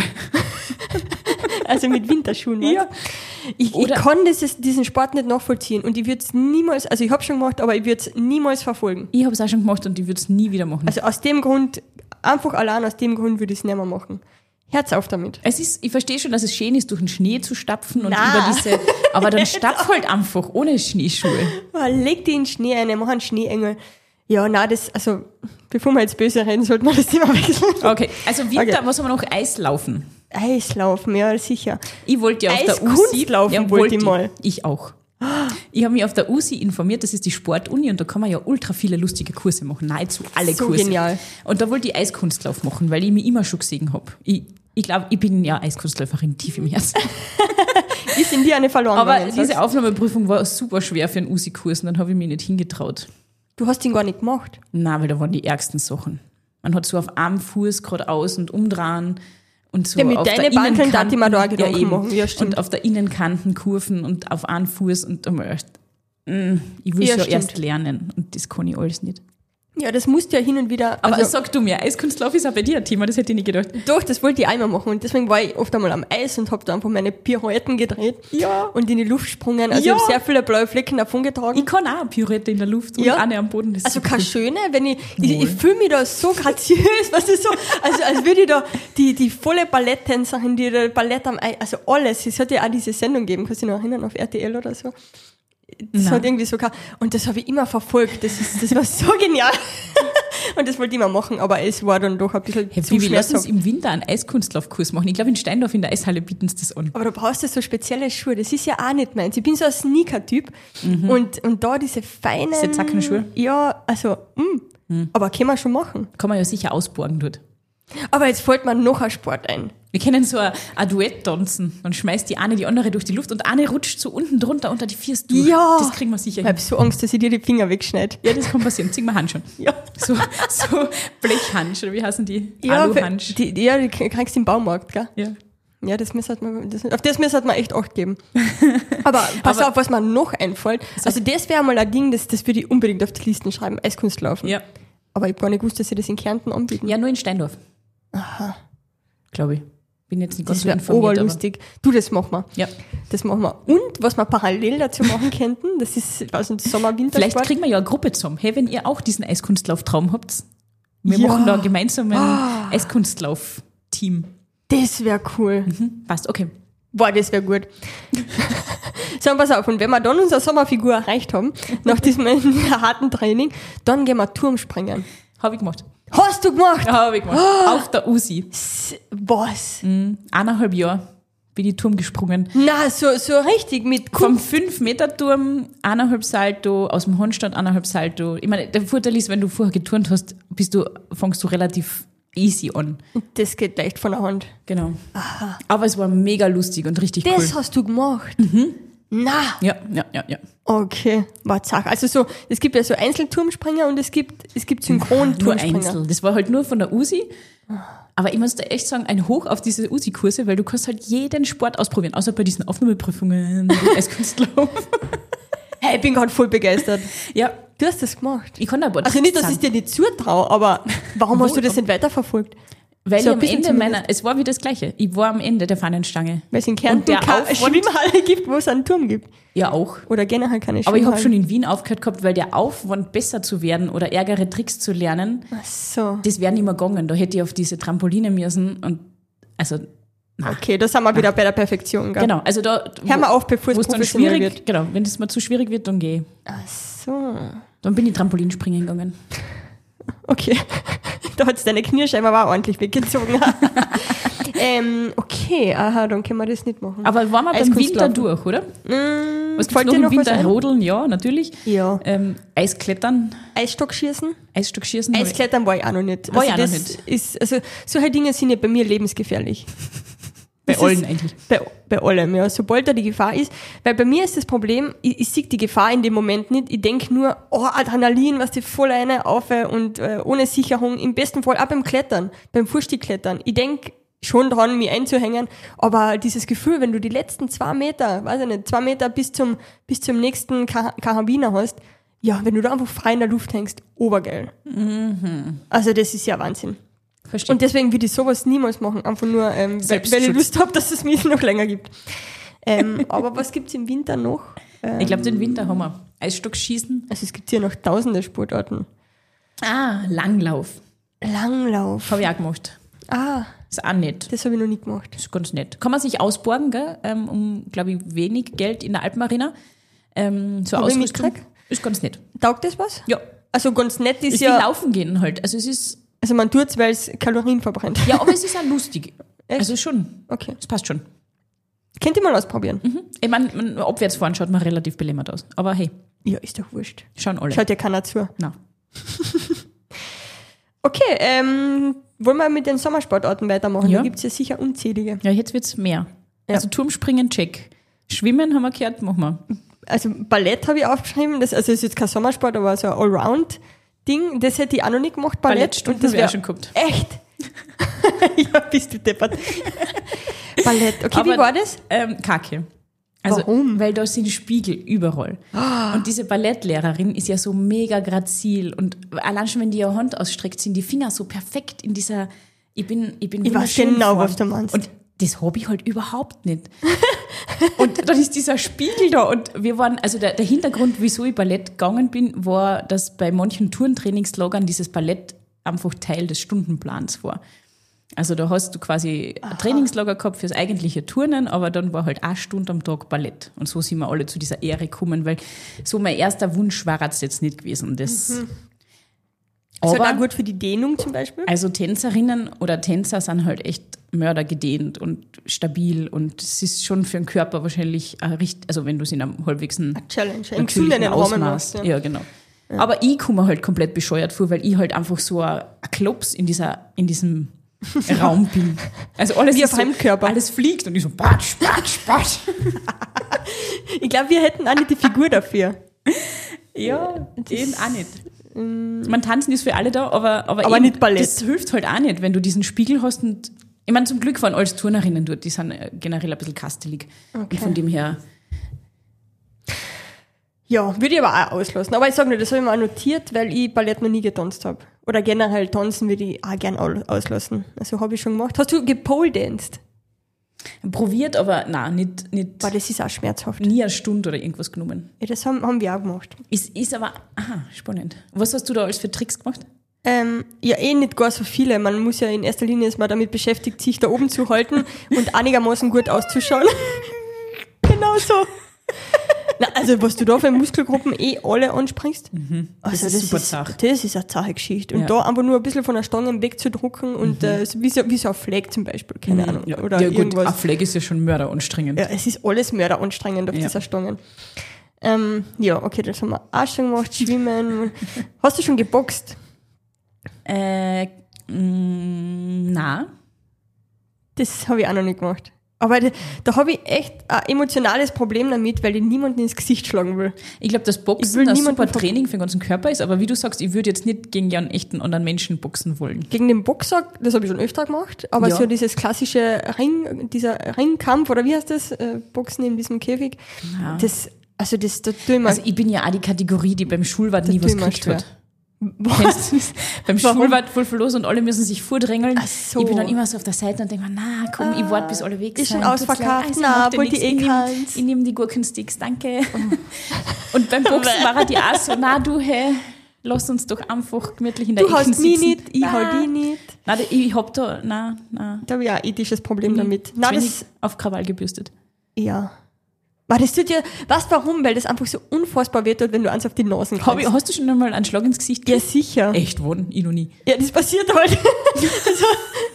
Also mit Winterschuhen. Ja. Ja. Ich, ich Oder- kann das, diesen Sport nicht nachvollziehen und ich würde es niemals, also ich habe schon gemacht, aber ich würde es niemals verfolgen. Ich habe es auch schon gemacht und ich würde es nie wieder machen. Also aus dem Grund, einfach allein aus dem Grund würde ich es nicht mehr machen. Herz auf damit. Es ist, ich verstehe schon, dass es schön ist, durch den Schnee zu stapfen und Na. über diese, aber dann stapf halt einfach ohne Schneeschuhe. Ah, leg die in den Schnee ein, mach einen Schneeengel. Ja, na das, also, bevor wir jetzt böse reden, sollten wir das Thema wechseln. Okay, also Winter, Okay. was haben wir noch? Eislaufen. Eislaufen, ja, sicher. Ich wollte ja auf der U S I... Eiskunstlaufen ja, wollte ich mal. Ich auch. Ich habe mich auf der U S I informiert, das ist die Sportuni und da kann man ja ultra viele lustige Kurse machen, nahezu alle So Kurse. genial. Und da wollte ich Eiskunstlauf machen, weil ich mich immer schon gesehen habe. Ich, ich glaube, ich bin ja Eiskunstläuferin tief im Herzen. Ist in dir eine verloren Aber gegangen, diese sagst Aufnahmeprüfung war super schwer für einen U S I-Kurs und dann habe ich mich nicht hingetraut. du? Du hast ihn gar nicht gemacht. Nein, weil da waren die ärgsten Sachen. Man hat so auf einem Fuß geradeaus und umdrehen und so Ja, mit auf deinen der Bankeln darf ich mir da auch ja, Gedanken eben. machen. Ja, stimmt. Und auf der Innenkanten Kurven und auf einem Fuß und dann erst, mm, ich will Ja, es ja stimmt. erst lernen und das kann ich alles nicht. Ja, das musst du ja hin und wieder. Aber also, sag du mir, Eiskunstlauf ist auch bei dir ein Thema, das hätte ich nicht gedacht. doch, das wollte ich einmal machen und deswegen war ich oft einmal am Eis und habe da einfach meine Pirouetten gedreht Ja. und in die Luft gesprungen. Also Ja. ich habe sehr viele blaue Flecken davon getragen. Ich kann auch eine Pirouette in der Luft und Ja. eine am Boden. Das ist Also super keine cool. schöne, wenn ich, ich, Wohl. ich fühle mich da so graziös, weißt du, so, also als würde ich da die, die volle Balletttänzerin, die da Ballett am Eis, also alles, es hat ja auch diese Sendung gegeben, kannst du dich noch erinnern, auf R T L oder so. Das Nein. hat irgendwie so, gehabt. Und das habe ich immer verfolgt, das ist, das war so genial. Und das wollte ich immer machen, aber es war dann doch ein bisschen Hey, zu Bibi, lass uns schmerzhaft. im Winter einen Eiskunstlaufkurs machen. Ich glaube, in Steindorf in der Eishalle bieten sie das an. Aber du brauchst ja so spezielle Schuhe, das ist ja auch nicht meins. Ich bin so ein Sneaker-Typ und, und da diese feinen... Diese Zackenschuhe? Ja, also, mh. aber können wir schon machen. Kann man ja sicher ausborgen dort. Aber jetzt fällt mir noch ein Sport ein. Wir können so ein, ein Duett tanzen. Dann schmeißt die eine die andere durch die Luft und eine rutscht so unten drunter unter die Füße durch. Ja. Das kriegen wir sicher Ich hin. habe so Angst, dass ich dir die Finger wegschneide. Ja, das kann passieren. Zieh mal Handschuhe. Ja. So, so Blechhandschuhe, wie heißen die? Ja, Aluhandschuhe. die, die, ja, die kriegst du im Baumarkt, gell? Ja. Ja, das müssen man, das, auf das müssen man echt Acht geben. Aber pass Aber- auf, was mir noch einfällt. Also das wäre mal ein Ding, das, das würde ich unbedingt auf die Listen schreiben, Eiskunstlaufen. Ja. Aber ich habe gar nicht gewusst, dass sie das in Kärnten anbieten. Ja, nur in Steindorf. Aha. Glaube ich. Bin jetzt nicht ganz Das so wäre informiert. aber- oberlustig. Du, das machen wir. Ja. Das machen wir. Und was wir parallel dazu machen könnten, das ist, was ein Sommer-Wintersport. Vielleicht kriegen wir ja eine Gruppe zusammen. Hey, wenn ihr auch diesen Eiskunstlauf-Traum habt, wir Ja. machen da gemeinsam ein Eiskunstlauf-Team. Das wäre cool. Hm, passt, okay. Boah, das wäre gut. So, pass auf, und wenn wir dann unsere Sommerfigur erreicht haben, nach diesem harten Training, dann gehen wir Turmspringen. Habe ich gemacht. Hast du gemacht? Ja, habe ich gemacht. Auf der U S I. S- Was? Mhm. Eineinhalb Jahre bin ich Turm gesprungen. Na, so, so richtig mit Vom Kumpf. fünf Meter Turm, eineinhalb Salto, aus dem Handstand eineinhalb Salto. Ich meine, der Vorteil ist, wenn du vorher geturnt hast, bist du, fängst du relativ easy an. Das geht leicht von der Hand. Genau. Aber es war mega lustig und richtig Das cool. hast du gemacht? Na, Ja, ja, ja, ja. okay. War zack. Also so, es gibt ja so Einzelturmspringer und es gibt, es gibt Nur Synchron-Turmspringer. Einzel. Das war halt nur von der U S I. Aber ich muss da echt sagen, ein Hoch auf diese U S I-Kurse, weil du kannst halt jeden Sport ausprobieren, außer bei diesen Aufnahmeprüfungen als Künstler. Hey, ich bin gerade voll begeistert. Ja, Du hast das gemacht. ich kann da ein paar Also nicht, Tricks dass ich sagen. dir nicht zutraue, aber warum hast du das nicht weiterverfolgt? Weil so ich ein am bisschen Ende zumindest. meiner, es war wie das Gleiche. Ich war am Ende der Fahnenstange. Weil es in Und Kärnten der keine Aufwand- Schwimmhalle gibt, wo es einen Turm gibt. Ja, auch. Oder generell keine Aber ich Schwimmhalle. habe schon in Wien aufgehört gehabt, weil der Aufwand, besser zu werden oder ärgere Tricks zu lernen, Ach so. das wäre nicht mehr gegangen. Da hätte ich auf diese Trampoline müssen und, also, Okay, da sind wir wieder bei der Perfektion, gell? genau. Also da, Hör mal auf, bevor es wo es dann professionell schwierig, wird. genau, wenn es mir zu schwierig wird, dann gehe ich. Ach so. Dann bin ich Trampolinspringen gegangen. Okay. Da hat es deine Knie scheinbar auch ordentlich weggezogen. ähm, okay, aha, dann können wir das nicht machen. Aber waren wir beim Winter Eiskunstlaufen. durch, oder? Mm, Was gibt's fällt noch dir im noch was Winter? ein? Rodeln, ja, natürlich. Ja. Ähm, Eisklettern, Eisstockschießen? Eisstockschießen. hab ich- Eisklettern war ich auch noch nicht. War ich also auch noch das nicht. Ist, also solche Dinge sind ja bei mir lebensgefährlich. Bei Das allen ist- eigentlich. Bei, bei allem, ja. Sobald da die Gefahr ist. Weil bei mir ist das Problem, ich, ich sehe die Gefahr in dem Moment nicht. Ich denke nur, oh, Adrenalin, was die voll eine auf und äh, ohne Sicherung. Im besten Fall auch beim Klettern, beim Fußstiegklettern. Ich denke schon dran, mich einzuhängen. Aber dieses Gefühl, wenn du die letzten zwei Meter, weiß ich nicht, zwei Meter bis zum, bis zum nächsten Kar- Karabiner hast, ja, wenn du da einfach frei in der Luft hängst, obergeil. Mhm. Also das ist ja Wahnsinn. Verstehe. Und deswegen würde ich sowas niemals machen, einfach nur, ähm, weil, Selbstschutz. weil ich Lust habe, dass es mich noch länger gibt. Ähm, aber was gibt's im Winter noch? Ähm, Ich glaube, den Winter haben wir. Eisstockschießen. also es gibt hier noch tausende Sportarten. Ah, Langlauf. Langlauf. Habe ich auch gemacht. Ah, Ist auch nett. das habe ich noch nie gemacht. Das ist ganz nett. Kann man sich ausborgen, gell? Ähm, um, glaube ich, wenig Geld in der Alpenarena. Ähm, so Hab ich Ausrüstung. mitgekriegt. Ist ganz nett. Taugt das was? Ja. Also ganz nett ist Ist wie ja, Laufen gehen halt. Also es ist, also man tut's, weil es Kalorien verbrennt. ja, aber es ist auch lustig. Echt? Also schon. Okay. Es passt schon. Könnt ihr mal ausprobieren? Mhm. Ich meine, man- abwärts fahren schaut man relativ belämmert aus. Aber hey, Ja, ist doch wurscht. schauen alle. Schaut ja keiner zu. Na. Okay, ähm, wollen wir mit den Sommersportarten weitermachen? Ja. Da gibt's ja sicher unzählige. Ja, jetzt wird's mehr. Ja. Also Turmspringen, check. Schwimmen haben wir gehört, machen wir. Also Ballett habe ich aufgeschrieben, das, also das ist jetzt kein Sommersport, aber so ein Allround-Ding. Ding, das hätte ich auch noch nicht gemacht, Ballett. Ballettstunden und das habe ich wäre auch schon gehabt. Echt? Ja, bist du deppert. Ballett, okay, Aber, wie war das? Ähm, Kacke. Also, Warum? Weil da sind Spiegel überall. Oh. Und diese Ballettlehrerin ist ja so mega grazil und allein schon, wenn die ihre Hand ausstreckt, sind die Finger so perfekt in dieser, ich bin, ich bin Ich weiß wunderschön genau, Form. was du meinst. Und das habe ich halt überhaupt nicht. Und dann ist dieser Spiegel da und wir waren, also der, der Hintergrund, wieso ich Ballett gegangen bin, war, dass bei manchen Turntrainingslagern dieses Ballett einfach Teil des Stundenplans war. Also da hast du quasi ein Trainingslager gehabt fürs eigentliche Turnen, aber dann war halt eine Stunde am Tag Ballett. Und so sind wir alle zu dieser Ehre gekommen, weil so mein erster Wunsch war es jetzt nicht gewesen. Das Mhm. aber, Ist halt auch gut für die Dehnung zum Beispiel. also Tänzerinnen oder Tänzer sind halt echt mördergedehnt und stabil und es ist schon für den Körper wahrscheinlich ein richtig, also wenn du es in einem halbwegs ein Challenge, im natürlichen gesunden Rahmen Ausmaß. machst. Ja, Ja. genau. Aber ich komme halt komplett bescheuert vor, weil ich halt einfach so ein ein Klops in dieser, in diesem Raum bin. Also alles Wie ist auf Heimkörper. So, alles fliegt und ich so patsch, patsch, patsch. Ich glaube, wir hätten auch nicht die Figur dafür. Ja, den auch nicht. Man tanzen ist für alle da, aber, aber, Aber eben, nicht Ballett. das hilft halt auch nicht, wenn du diesen Spiegel hast und ich meine, zum Glück waren alles Turnerinnen dort, die sind äh, generell ein bisschen kastelig. Okay. Und von dem her, Ja, würde ich aber auch auslassen. Aber ich sage nur, das habe ich mir auch notiert, weil ich Ballett noch nie getanzt habe. Oder generell tanzen würde ich auch gern au- auslassen. Also habe ich schon gemacht. Hast du gepoledanced? probiert, aber nein, nicht, nicht Boah, das ist auch schmerzhaft. nie eine Stunde oder irgendwas genommen. Ja, das haben, haben wir auch gemacht. Ist, ist aber, aha, spannend. Was hast du da alles für Tricks gemacht? Ähm, ja, eh nicht gar so viele. Man muss ja in erster Linie ist man damit beschäftigt, sich da oben zu halten und einigermaßen gut auszuschauen. Genau so. Na, also, was du da für Muskelgruppen eh alle ansprichst. Mhm. Das Also, ist super zart. Das ist eine zache Geschichte. Und Ja. da einfach nur ein bisschen von der Stange wegzudrucken und äh, so wie, so, wie so ein Flag zum Beispiel, keine Ahnung. Ja, Oder ja gut, irgendwas. ein Flag ist ja schon mörderanstrengend. Ja, es ist alles mörderanstrengend auf Ja. dieser Stange. Ähm, ja, okay, das haben wir auch schon gemacht. Schwimmen. Hast du schon geboxt? Äh, mh, na, Das habe ich auch noch nicht gemacht. Aber da, da habe ich echt ein emotionales Problem damit, weil ich niemanden ins Gesicht schlagen will. ich glaube, das Ich Boxen will ein niemanden super ver- Training für den ganzen Körper ist, aber wie du sagst, ich würde jetzt nicht gegen einen echten anderen Menschen boxen wollen. Gegen den Boxer, das habe ich schon öfter gemacht, aber Ja. so dieses klassische Ring, dieser Ringkampf, oder wie heißt das? Äh, Boxen in diesem Käfig. Ja. Das, also das, da tue ich mir, Also ich bin ja auch die Kategorie, die beim Schulwart nie Das was tut mir gekriegt schwer. hat. Kennst du das? Beim Warum? Schulwart voll verlos und alle müssen sich vordrängeln. Ach so. Ich bin dann immer so auf der Seite und denke mir, na komm, ich warte bis alle weg ist sind. schon Tut's ausverkauft. leid. Also, Na, macht ja wollt nichts. ihr eh Ich nehm- keins? Ich nehme die Gurkensticks, danke. Und beim Boxen war er die auch so, na du, hey, lass uns doch einfach gemütlich in der du Ecke hast mich sitzen. nicht, ich Na. halt dich nicht. Nein, ich hab da, nein, nein. Da habe ich auch ein ethisches Problem damit. Nein, Nein, das, auf Krawall gebürstet. ja. Aber das tut ja, weißt du warum? Weil das einfach so unfassbar wird, wenn du eins auf die Nasen Hab ich, kriegst. hast du schon einmal einen Schlag ins Gesicht Ja, gekriegt? sicher. Echt, wann? Ich noch nie. Ja, das passiert halt. Also,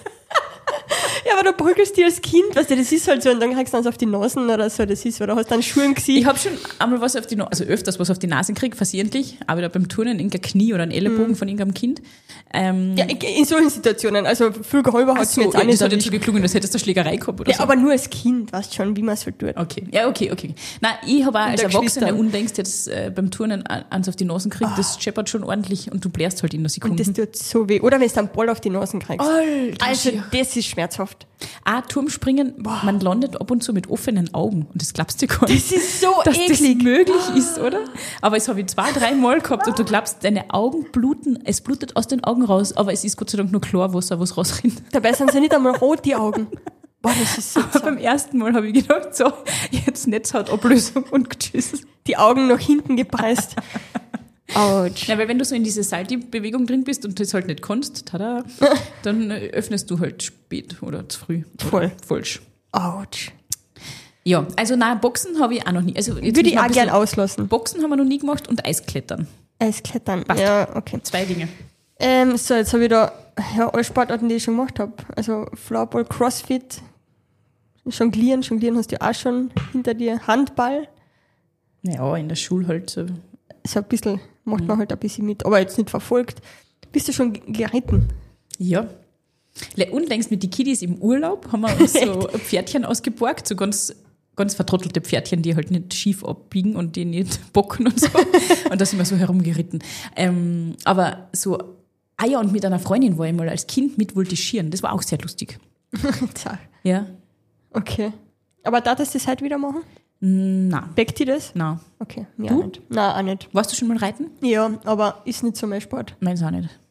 ja, aber du prügelst dir als Kind, weißt du, das ist halt so, und dann kriegst du eins auf die Nasen oder so, das ist, oder hast dann Schuhe im Gesicht. Ich habe schon einmal was auf die Nase, also öfters was auf die Nase gekriegt, versehentlich, auch wieder beim Turnen, irgendein Knie oder ein Ellenbogen von irgendeinem Kind. Ähm, Ja, in, in solchen Situationen, also viel Geräuber ach hat es so, mir jetzt ja, auch nicht das so hat jetzt so wichtig. geklungen, als hättest du eine Schlägerei gehabt oder Ja, so. aber nur als Kind, weißt schon, wie man es halt tut. Okay, ja, okay, okay. Nein, ich habe auch als der Erwachsene Geschwister. undenkst jetzt äh, beim Turnen an- eins auf die Nasen gekriegt, das scheppert schon ordentlich und du blärst halt in der Sekunde. Und das tut so weh. Oder wenn du einen Ball auf die Nasen kriegst. Alter, Also, schier. das ist schmerzhaft. Auch Turmspringen, man landet ab und zu mit offenen Augen und das glaubst du gar nicht. Das ist so dass eklig. das möglich ist, oder? Aber es habe ich zwei, drei Mal gehabt und du glaubst, deine Augen bluten, es blutet aus den Augen raus, aber es ist Gott sei Dank nur Chlorwasser, was rausrinnt. Dabei sind sie nicht einmal rot, die Augen. Boah, das ist so Aber zart. beim ersten Mal habe ich gedacht, so, jetzt Netzhautablösung und tschüss. Die Augen nach hinten gepresst. Autsch. Ja, weil wenn du so in diese Salty-Bewegung drin bist und das halt nicht kannst, tada, dann äh, öffnest du halt spät oder zu früh. Voll. Oder falsch. Autsch. Ja, also nein, Boxen habe ich auch noch nie. Also jetzt Würde müssen ich wir auch ein gern bisschen- auslassen. Boxen haben wir noch nie gemacht und Eisklettern. Eisklettern. Passt. Ja, okay. Zwei Dinge. Ähm, so, jetzt habe ich da ja, alle Sportarten, die ich schon gemacht habe. Also Floorball, Crossfit, Jonglieren. Jonglieren hast du ja auch schon hinter dir. Handball. Ja, in der Schule halt so. So ein bisschen, macht man halt ein bisschen mit, aber jetzt nicht verfolgt. Bist du schon ge- geritten? Ja. Le- Unlängst mit den Kiddies im Urlaub haben wir uns so Pferdchen ausgeborgt, so ganz ganz vertrottelte Pferdchen, die halt nicht schief abbiegen und die nicht bocken und so. Und da sind wir so herumgeritten. Ähm, aber so, ah ja, und mit einer Freundin war ich mal als Kind mit voltigieren. Das war auch sehr lustig. Ja. Okay. Aber darfst du das heute wieder machen? Na. Beckt dir das? Na. Okay, mir Du? auch nicht. Nein, auch nicht. Warst du schon mal reiten? Ja, aber ist nicht so mein Sport. Meins auch nicht.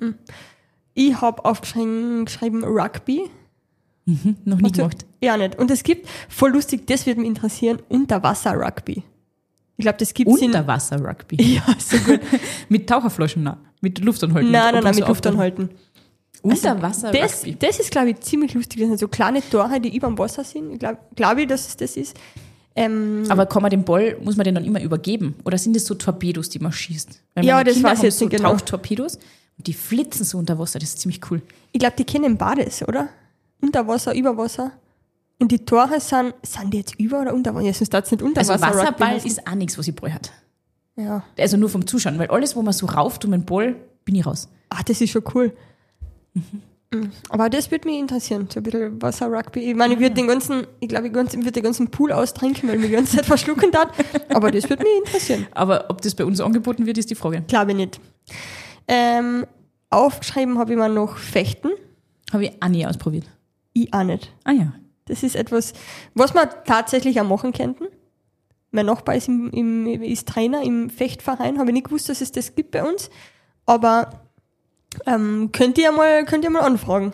Ich habe aufgeschrieben geschrieben Rugby. Mhm, noch nie Hast du- gemacht. Ja, nicht. Und es gibt, voll lustig, das würde mich interessieren, Unterwasser-Rugby. Ich glaube, das gibt es in... Unterwasser-Rugby. Ja, so gut. Mit Taucherflaschen, nein. Mit Luftanhalten. Nein, nein, Ob nein, so mit Luft aufdrehen. anhalten. Das, Unterwasser-Rugby. das ist, glaube ich, ziemlich lustig. Das sind so kleine Tore, die über dem Wasser sind. Ich glaube, glaub ich, dass es das ist. Ähm, Aber kann man den Ball, muss man den dann immer übergeben? Oder sind das so Torpedos, die man schießt? Weil Ja, meine das Kinder weiß ich haben jetzt so nicht genau. Tauchtorpedos und die flitzen so unter Wasser. Das ist ziemlich cool. ich glaube, die kennen beides, oder? Unter Wasser, über Wasser. Und die Tore sind, sind die jetzt über oder unter Wasser? Ja, sonst darf es nicht unter Also Wasser. Wasserball Rugby ist auch nichts, was ich brauche. Ja. Also nur vom Zuschauen, weil alles, wo man so rauft um den Ball, bin ich raus. Ah, das ist schon cool. Mhm. Aber das würde mich interessieren, so ein bisschen Wasser-Rugby. Ich meine, ich würde den ganzen, ich glaube, ich ganz- ich würde den ganzen Pool austrinken, weil mich die ganze Zeit verschlucken darf. Aber das würde mich interessieren. Aber ob das bei uns angeboten wird, ist die Frage. Glaube ich nicht. Ähm, aufgeschrieben habe ich mir noch Fechten. Habe ich auch nie ausprobiert. Ich auch nicht. Ah ja. Das ist etwas, was wir tatsächlich auch machen könnten. Mein Nachbar ist, im, im, ist Trainer im Fechtverein. Habe ich nicht gewusst, dass es das gibt bei uns. Aber ähm, könnt ihr mal, könnt ihr mal anfragen.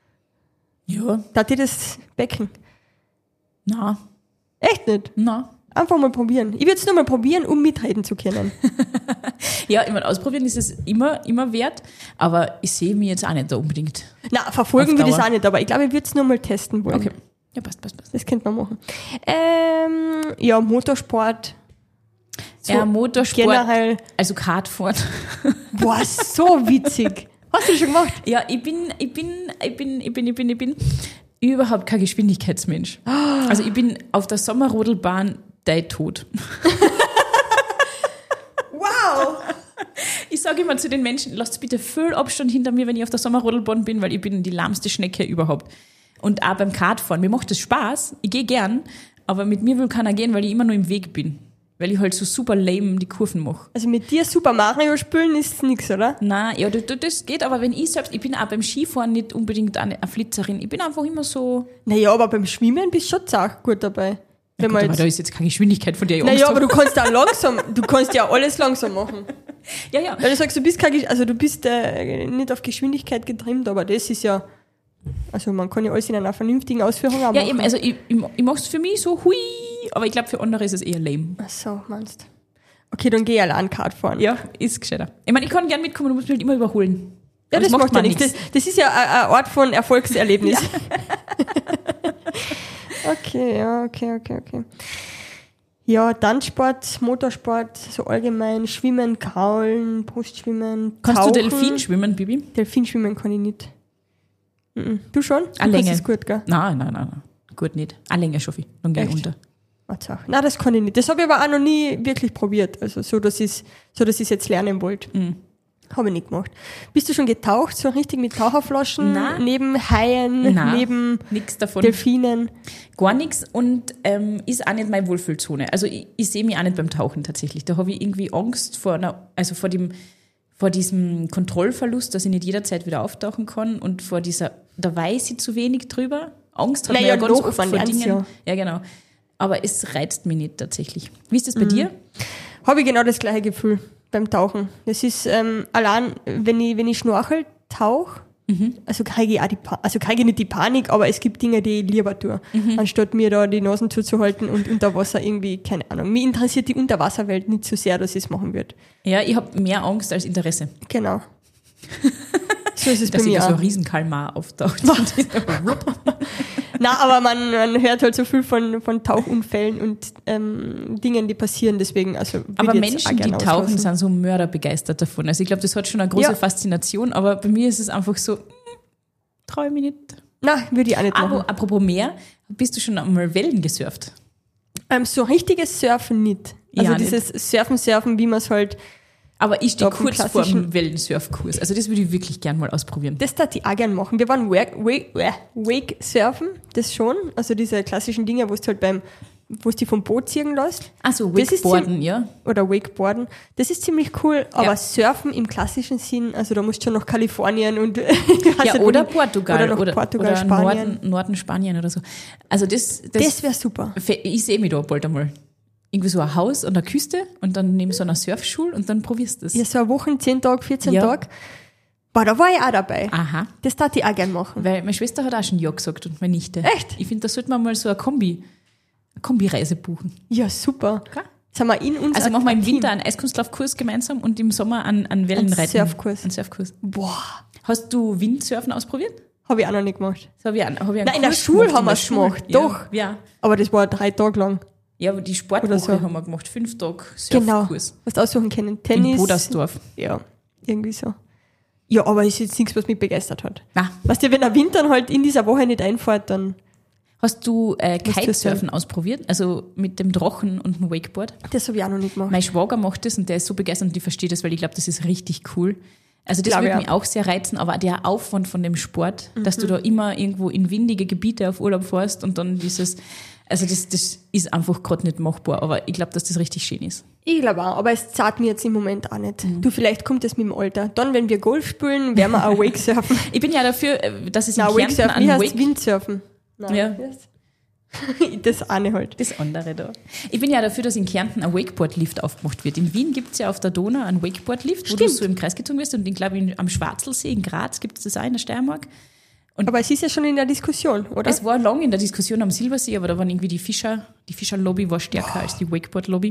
Ja, Darf ihr das becken? na, Echt nicht? na. Einfach mal probieren. Ich würde es nur mal probieren, um mitreden zu können. Ja, ich meine, ausprobieren ist es immer, immer wert, aber ich sehe mich jetzt auch nicht da unbedingt. Na, verfolgen Auf würde ich es Dauer. auch nicht, aber ich glaube, ich würde es nur mal testen wollen. Okay. Ja, passt, passt, passt. Das könnte man machen. Ähm, ja, Motorsport. So ja, Motorsport, generell. also Kartfahren. Boah, so witzig. Hast du das schon gemacht? Ja, ich bin, ich bin, ich bin, ich bin, ich bin, ich bin überhaupt kein Geschwindigkeitsmensch. Also ich bin auf der Sommerrodelbahn dein Tod. Wow! Ich sage immer zu den Menschen, lasst bitte viel Abstand hinter mir, wenn ich auf der Sommerrodelbahn bin, weil ich bin die lahmste Schnecke überhaupt. Und auch beim Kartfahren, mir macht das Spaß, ich gehe gern, aber mit mir will keiner gehen, weil ich immer nur im Weg bin. Weil ich halt so super lame die Kurven mache. Also mit dir Super Mario spielen ist nix, oder? Nein, ja, das, das geht, aber wenn ich selbst, ich bin auch beim Skifahren nicht unbedingt eine, eine Flitzerin, ich bin einfach immer so... Naja, aber beim Schwimmen bist du schon zart gut dabei. Wenn Gut, man aber jetzt, da ist jetzt keine Geschwindigkeit, von der ich Angst naja, aber habe. du kannst auch langsam, du kannst ja alles langsam machen. Ja, ja. Weil du sagst, du bist kein, Gesch- also du bist äh, nicht auf Geschwindigkeit getrimmt, aber das ist ja, also man kann ja alles in einer vernünftigen Ausführung auch Ja, machen. eben, also ich, ich, ich mache es für mich so hui, aber ich glaube, für andere ist es eher lame. Ach so, meinst du. Okay, dann geh ich allein Kart fahren. Ja, ist gescheiter. Ich meine, ich kann gern mitkommen, du musst mich halt immer überholen. Ja, Aber das, macht ja man nichts. Das, das ist ja ein ein Ort von Erfolgserlebnis. Okay, ja, okay, okay, okay. Ja, Tanzsport, Motorsport, so allgemein, Schwimmen, Kraulen, Brustschwimmen, Kannst Tauchen. du Delfin schwimmen, Bibi? Delfinschwimmen kann ich nicht. Mhm. Du schon? Du Eine Länge. kannst es gut, gell? Nein, nein, nein, nein. Gut nicht. Eine Länge schaffe ich. Dann gehe ich Echt? unter. Warte auch. Nein, das kann ich nicht. Das habe ich aber auch noch nie wirklich probiert. Also so, dass ich so, dass ich es jetzt lernen wollte. Mhm. Habe ich nicht gemacht. Bist du schon getaucht, so richtig mit Taucherflaschen? Nein. Neben Haien, Nein, neben nichts davon. Delfinen? Gar nichts und ähm, ist auch nicht meine Wohlfühlzone. Also ich, ich sehe mich auch nicht beim Tauchen tatsächlich. Da habe ich irgendwie Angst vor einer, also vor dem, vor diesem Kontrollverlust, dass ich nicht jederzeit wieder auftauchen kann und vor dieser, da weiß ich zu wenig drüber. Angst hat Naja, man ja ganz doch, oft man vor lernt's Dingen. ja. Ja, genau. Aber es reizt mich nicht tatsächlich. Wie ist das bei Mhm. dir? Habe ich genau das gleiche Gefühl beim Tauchen. Das ist ähm, allein, wenn ich, wenn ich schnorchel, tauche, also kriege ich auch die pa- also kriege ich nicht die Panik, aber es gibt Dinge, die ich lieber tue, anstatt mir da die Nasen zuzuhalten und unter Wasser irgendwie, keine Ahnung. Mich interessiert die Unterwasserwelt nicht so sehr, dass ich es machen würde. Ja, ich habe mehr Angst als Interesse. Genau. So ist es bei Dass mir ich so ein auch. Riesenkalmar auftaucht. Na, aber man, man hört halt so viel von, von Tauchunfällen und ähm, Dingen, die passieren, deswegen, also würde Aber ich jetzt auch Menschen, die gerne tauchen, auslassen. sind so mörderbegeistert davon. Also ich glaube, das hat schon eine große Ja. Faszination, aber bei mir ist es einfach so, treu mich nicht. Na, würde ich auch nicht machen. Aber apropos Meer, bist du schon einmal Wellen gesurft? Ähm, so richtiges Surfen nicht. Also Ja, dieses Surfen, Surfen, wie man es halt, Aber ich stehe Doch, im kurz vor klassischen- dem Wellensurfkurs. Also das würde ich wirklich gern mal ausprobieren. das darf ich auch gerne machen. Wir waren Wake, Wake, Wake Surfen, das schon. Also diese klassischen Dinge, wo du halt beim wo es die vom Boot ziehen lässt. Also Das ist Wakeboarden, ja. Oder Wakeboarden. Das ist ziemlich cool, aber Ja. Surfen im klassischen Sinn, also da musst du schon nach Kalifornien und Ja, oder Portugal. oder nach oder, Portugal, oder Spanien. Norden, Norden Spanien oder so. Also das, das, Das wäre super. ich sehe mich da bald einmal. Irgendwie so ein Haus an der Küste und dann neben so einer Surfschule und dann probierst du das. Ja, so eine Woche, zehn Tage, vierzehn Ja. Tage. Boah, da war ich auch dabei. Aha. Das darf ich auch gerne machen. Weil meine Schwester hat auch schon Ja gesagt und meine Nichte. Echt? Ich finde, da sollte man mal so eine Kombi, eine Kombi-Reise buchen. Ja, super. Okay. Sind wir in uns Also ein- machen wir ein im Winter Team. einen Eiskunstlaufkurs gemeinsam und im Sommer einen, einen Wellenreiten. Surfkurs. Einen Surfkurs. Boah, Hast du Windsurfen ausprobiert? habe ich auch noch nicht gemacht. Das habe ich, einen- hab ich einen Nein, in der Kurs Schule gemacht, haben in wir der es Schule. gemacht. Ja, Doch. Ja. Aber das war drei Tage lang. Ja, aber die Oder Sportwoche so. haben wir gemacht. Fünf Tage Genau. Surfkurs. Was du aussuchen können. In Tennis. Bodersdorf. Ja, irgendwie so. Ja, aber ist jetzt nichts, was mich begeistert hat. Na, Weißt du, wenn der Wind dann halt in dieser Woche nicht einfährt, dann hast du äh, Musst du Kitesurfen ausprobiert? Also mit dem Drachen und dem Wakeboard? das habe ich auch noch nicht gemacht. Mein Schwager macht das und der ist so begeistert und ich verstehe das, weil ich glaube, das ist richtig cool. Also das Glaube würde ich mich auch sehr reizen, aber der Aufwand von dem Sport, dass Mhm. du da immer irgendwo in windige Gebiete auf Urlaub fährst und dann dieses, also das, das ist einfach gerade nicht machbar, aber ich glaube, dass das richtig schön ist. Ich glaube auch, aber es zahlt mir jetzt im Moment auch nicht. Mhm. Du, vielleicht kommt es mit dem Alter. Dann, wenn wir Golf spielen, werden wir auch Wakesurfen. Ich bin ja dafür, äh, dass es in Nein, Kärnten Wakesurfen, wie einen heißt Wake... Windsurfen? Nein, Ja. wie heißt's? Das eine halt. Das andere da. Ich bin ja dafür, dass in Kärnten ein Wakeboard-Lift aufgemacht wird. In Wien gibt es ja auf der Donau einen Wakeboard-Lift, wo du Stimmt. so im Kreis gezogen wirst. Und ich glaube, in- am Schwarzelsee in Graz gibt es das auch in der Steiermark. Aber es ist ja schon in der Diskussion, oder? Es war lang in der Diskussion am Silbersee, aber da waren irgendwie die Fischer, die Fischer-Lobby war stärker als die Wakeboard-Lobby.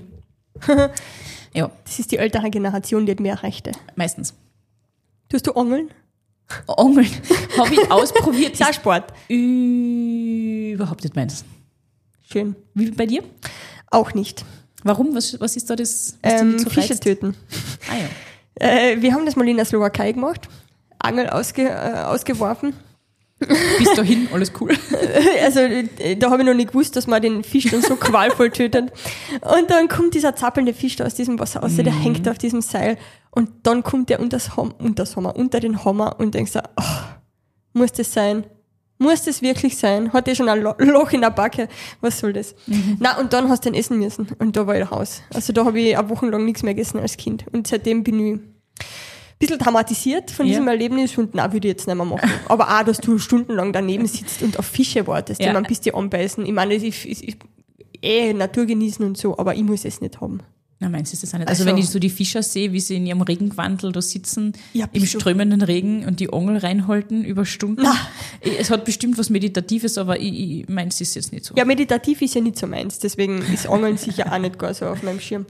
Ja, Das ist die ältere Generation, die hat mehr Rechte. meistens. Tust du Angeln? Angeln habe ich ausprobiert. Ist auch Sport. Ist überhaupt nicht meins. Schön. Wie bei dir? Auch nicht. Warum? Was, was ist da das, was dich Ähm, nicht so Fische reizt? töten. Ah ja. Äh, wir haben das mal in der Slowakei gemacht. Angel ausge, äh, ausgeworfen. Bis dahin, alles cool. Also äh, da habe ich noch nicht gewusst, dass man den Fisch dann so qualvoll tötet. Und dann kommt dieser zappelnde Fisch da aus diesem Wasser raus, der hängt da auf diesem Seil. Und dann kommt der unter das Hom- unter das Hammer, unter den Hammer und denkst so, ach, muss das sein? Muss das wirklich sein? Hat der schon ein Lo- Loch in der Backe? Was soll das? Na, und dann hast du den essen müssen. Und da war ich raus. Also da habe ich eine Woche lang nichts mehr gegessen als Kind. Und seitdem bin ich ein bisschen traumatisiert von Ja. diesem Erlebnis und na, würde ich jetzt nicht mehr machen. Aber auch, dass du stundenlang daneben sitzt und auf Fische wartest, die Ja. man bis die anbeißen. Ich meine, ich, ich, ich eh Natur genießen und so, aber ich muss es nicht haben. Na, meinst du das auch nicht? Also, Also- wenn ich so die Fischer sehe, wie sie in ihrem Regengewandel da sitzen, Ja, im bist du- strömenden Regen und die Angel reinhalten über Stunden. Na. Es hat bestimmt was Meditatives, aber ich, ich meins ist jetzt nicht so. Ja, meditativ ist ja nicht so meins, deswegen ist Angeln sicher auch nicht gar so auf meinem Schirm.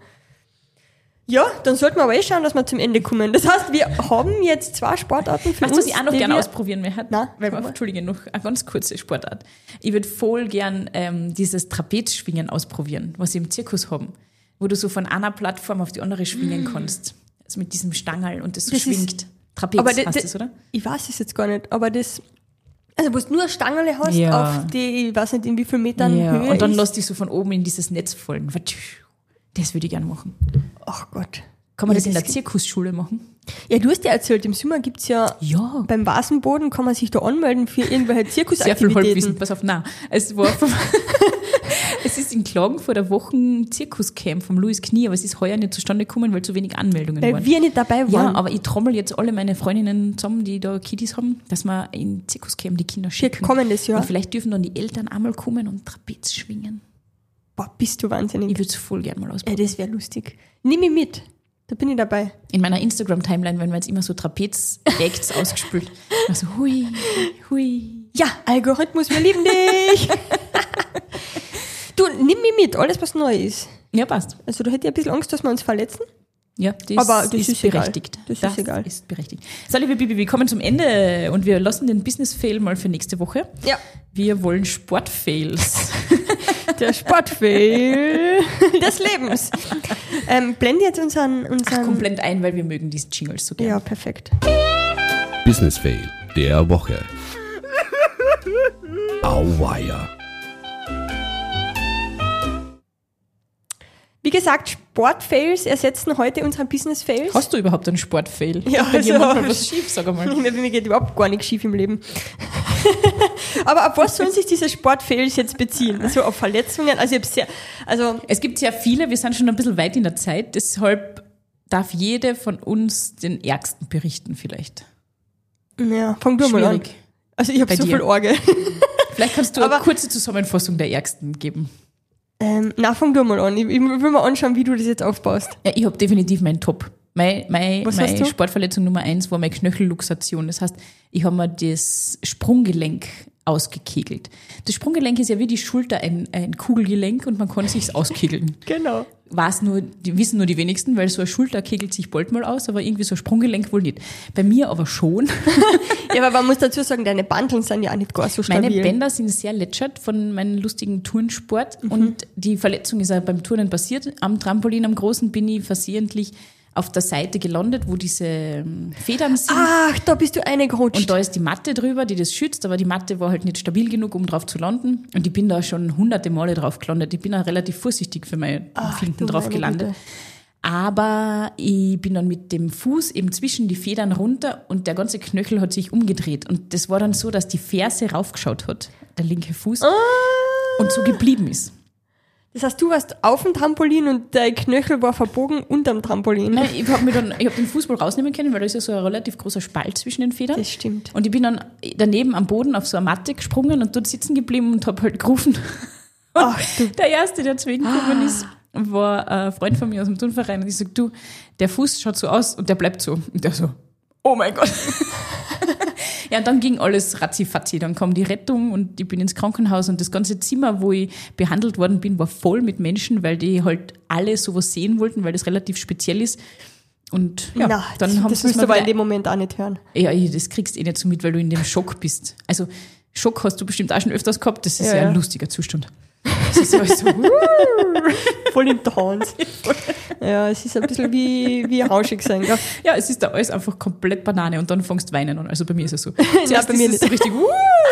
Ja, dann sollten wir aber eh schauen, dass wir zum Ende kommen. Das heißt, wir haben jetzt zwei Sportarten für Weißt du, uns. was ich auch noch die gerne wir- ausprobieren möchte? Na, Weil sag wir, mal. Entschuldige, noch eine ganz kurze Sportart. Ich würde voll gern ähm, dieses Trapezschwingen ausprobieren, was sie im Zirkus haben, wo du so von einer Plattform auf die andere schwingen kannst. Also mit diesem Stangerl und das so Mm. Das ist- schwingt. Trapez Aber heißt de- de- das, oder? Ich weiß es jetzt gar nicht, aber das, also wo du nur eine Stangerle hast, Ja. auf die, ich weiß nicht in wie viel Metern Ja, Höhe und dann ist. lass dich so von oben in dieses Netz fallen. Das würde ich gerne machen. Ach Gott. Kann man Ja, das in der das- Zirkusschule machen? Ja, du hast ja erzählt, im Sommer gibt's ja Ja. beim Vasenboden, kann man sich da anmelden für irgendwelche Sehr viel Zirkusaktivitäten. Halbwissen, pass auf, nein. Es war vom es ist in Klagen vor der Woche Zirkuscamp vom Louis Knie, aber es ist heuer nicht zustande gekommen, weil zu wenig Anmeldungen Weil waren. wir nicht dabei Ja, waren. aber ich trommel jetzt alle meine Freundinnen zusammen, die da Kiddies haben, dass wir in Zirkuscamp die Kinder Für schicken. kommendes Jahr. Und vielleicht dürfen dann die Eltern einmal kommen und Trapez schwingen. Boah, bist du wahnsinnig. Ich würde es voll gerne mal Ja, ausprobieren. das wäre lustig. Nimm mich mit. Da bin ich dabei. In meiner Instagram-Timeline werden wir jetzt immer so Trapez-Acts ausgespült. Also hui, hui. Ja, Algorithmus, wir lieben dich. Du, nimm mich mit, alles was neu ist. Ja, passt. Also da hätte ich ein bisschen Angst, dass wir uns verletzen. Ja, das, Aber das ist, ist egal. berechtigt. Das ist egal. ist berechtigt. So, liebe Bibi, wir kommen zum Ende und wir lassen den Business-Fail mal für nächste Woche. Ja. Wir wollen Sport-Fails. Der Sportfail des Lebens. Ähm, blende jetzt unseren... unseren Komplett ein, weil wir mögen diesen Jingles so gerne. ja, perfekt. Business Fail der Woche. Auweia. Wie gesagt, Sportfails ersetzen heute unsere Business-Fails. Hast du überhaupt einen Sport-Fail? Ja, Bei dir also- manchmal was schief, sag einmal. Mir geht überhaupt gar nichts schief im Leben. Aber auf was sollen sich diese Sportfails jetzt beziehen? Also auf Verletzungen? Also ich habe sehr, also Es gibt sehr viele, wir sind schon ein bisschen weit in der Zeit, deshalb darf jede von uns den Ärgsten berichten vielleicht. ja, fang du mal an. Schwierig. Also ich habe Bei so dir. viel Orgel. Vielleicht kannst du Aber- eine kurze Zusammenfassung der Ärgsten geben. Ähm, na, fang du mal an. Ich, ich will mal anschauen, wie du das jetzt aufbaust. Ja, ich habe definitiv meinen Top. Meine, meine, Was hast meine du? Sportverletzung Nummer eins war meine Knöchelluxation. Das heißt, ich habe mir das Sprunggelenk ausgekegelt. Das Sprunggelenk ist ja wie die Schulter ein, ein Kugelgelenk und man kann sich's auskegeln. Genau. Weiß nur, die wissen nur die wenigsten, weil so eine Schulter kegelt sich bald mal aus, aber irgendwie so ein Sprunggelenk wohl nicht. Bei mir aber schon. Ja, aber man muss dazu sagen, deine Bandeln sind ja auch nicht gar so stabil. Meine Bänder sind sehr lätschert von meinem lustigen Turnsport und die Verletzung ist auch beim Turnen passiert. Am Trampolin, am Großen, bin ich versehentlich auf der Seite gelandet, wo diese ähm, Federn sind. Ach, da bist du reingerutscht. Und da ist die Matte drüber, die das schützt, aber die Matte war halt nicht stabil genug, um drauf zu landen. Und ich bin da schon hunderte Male drauf gelandet. Ich bin auch relativ vorsichtig für mein Empfinden du drauf meine gelandet. Güte. Aber ich bin dann mit dem Fuß eben zwischen die Federn runter und der ganze Knöchel hat sich umgedreht. Und das war dann so, dass die Ferse raufgeschaut hat, der linke Fuß, und so geblieben ist. Das heißt, du warst auf dem Trampolin und dein Knöchel war verbogen unterm Trampolin. Nein, ich habe hab den Fußball rausnehmen können, weil da ist ja so ein relativ großer Spalt zwischen den Federn. Das stimmt. Und ich bin dann daneben am Boden auf so eine Matte gesprungen und dort sitzen geblieben und habe halt gerufen. Ach, du. Der Erste, der zu mir gekommen ist, war ein Freund von mir aus dem Turnverein und ich sag, du, der Fuß schaut so aus und der bleibt so. Und der so, oh mein Gott. Ja, und dann ging alles ratzifatzi. Dann kam die Rettung und ich bin ins Krankenhaus und das ganze Zimmer, wo ich behandelt worden bin, war voll mit Menschen, weil die halt alle sowas sehen wollten, weil das relativ speziell ist. Und ja, Na, dann das, haben das sie es willst mal du aber in wieder- dem Moment auch nicht hören. Ja, ich- das kriegst du eh nicht so mit, weil du in dem Schock bist. Also Schock hast du bestimmt auch schon öfters gehabt. Das ist Ja, ja, ja. ein lustiger Zustand. Das ist ja alles so, Voll im Tanz. Ja, es ist ein bisschen wie, wie rauschig sein. Gell? ja, es ist da alles einfach komplett Banane und dann fängst du weinen an. Also bei mir ist es so. Nein, Zuerst bei mir ist es so richtig, wuh!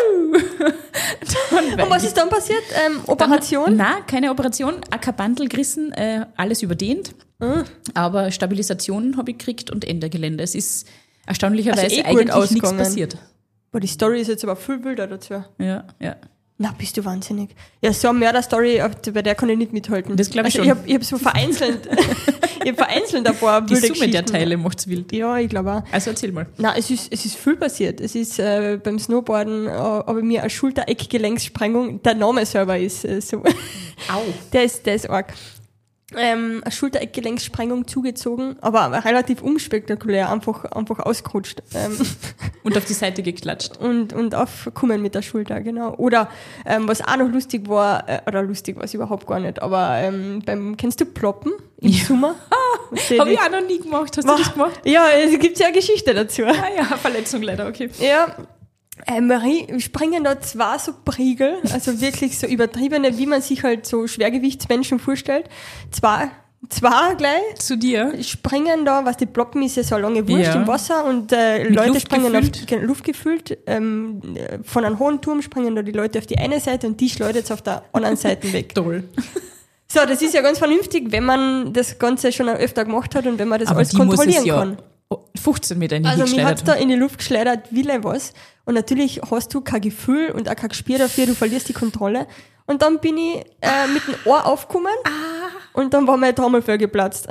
Dann Und wein was ich. ist dann passiert? Ähm, Operation? Nein, keine Operation. Ackerbandel gerissen, äh, alles überdehnt. Ah. Aber Stabilisation habe ich gekriegt und Ende Gelände. Es ist erstaunlicherweise Also eh gut eigentlich nichts ausgegangen. passiert. Boah, die Story ist jetzt aber viel wilder dazu. Ja, ja. Na, bist du wahnsinnig. Ja, so eine Mörder-Story, auf- bei der kann ich nicht mithalten. Das glaub ich also schon. Ich habe ich hab so vereinzelt, ich hab vereinzelt ein paar Die wilde Summe der Geschichten. Teile macht's wild. Ja, ich glaube auch. Also erzähl mal. Na, es ist, es ist viel passiert. Es ist äh, beim Snowboarden, äh, aber mir eine Schulter-Eckgelenkssprengung, der Name selber ist äh, so. Au. Der ist, der ist arg. Ähm, eine Schulter-Eckgelenkssprengung zugezogen, aber relativ unspektakulär, einfach, einfach ausgerutscht. Ähm, Und auf die Seite geklatscht. und, und aufgekommen mit der Schulter, genau. Oder, ähm, was auch noch lustig war, äh, oder lustig war es überhaupt gar nicht, aber, ähm, beim, kennst du Ploppen im Ja. Sommer? Habe ich auch noch nie gemacht. Hast du das gemacht? Ja, es gibt ja eine Geschichte dazu. Ah ja, Verletzung leider, okay. Ja, äh, Marie, springen da zwei so Priegel, also wirklich so übertriebene, wie man sich halt so Schwergewichtsmenschen vorstellt. Zwei, zwei gleich, Zu dir. springen da, was die Ploppen ist ja so eine lange Wurst Ja. im Wasser und äh, Mit Leute Luft springen gefüllt. auf ge- Luft gefüllt. Ähm, äh, von einem hohen Turm springen da die Leute auf die eine Seite und die schleudert auf der anderen Seite weg. Toll. So, das ist ja ganz vernünftig, wenn man das Ganze schon öfter gemacht hat und wenn man das Aber alles die muss es kontrollieren ja kann. fünfzehn Meter in die Also Luft mir hat's da geschleudert. in die Luft geschleudert, wie was. Und natürlich hast du kein Gefühl und auch kein Gespür dafür, du verlierst die Kontrolle. Und dann bin ich äh, mit dem Ohr aufgekommen und dann war mein Trommelfell geplatzt.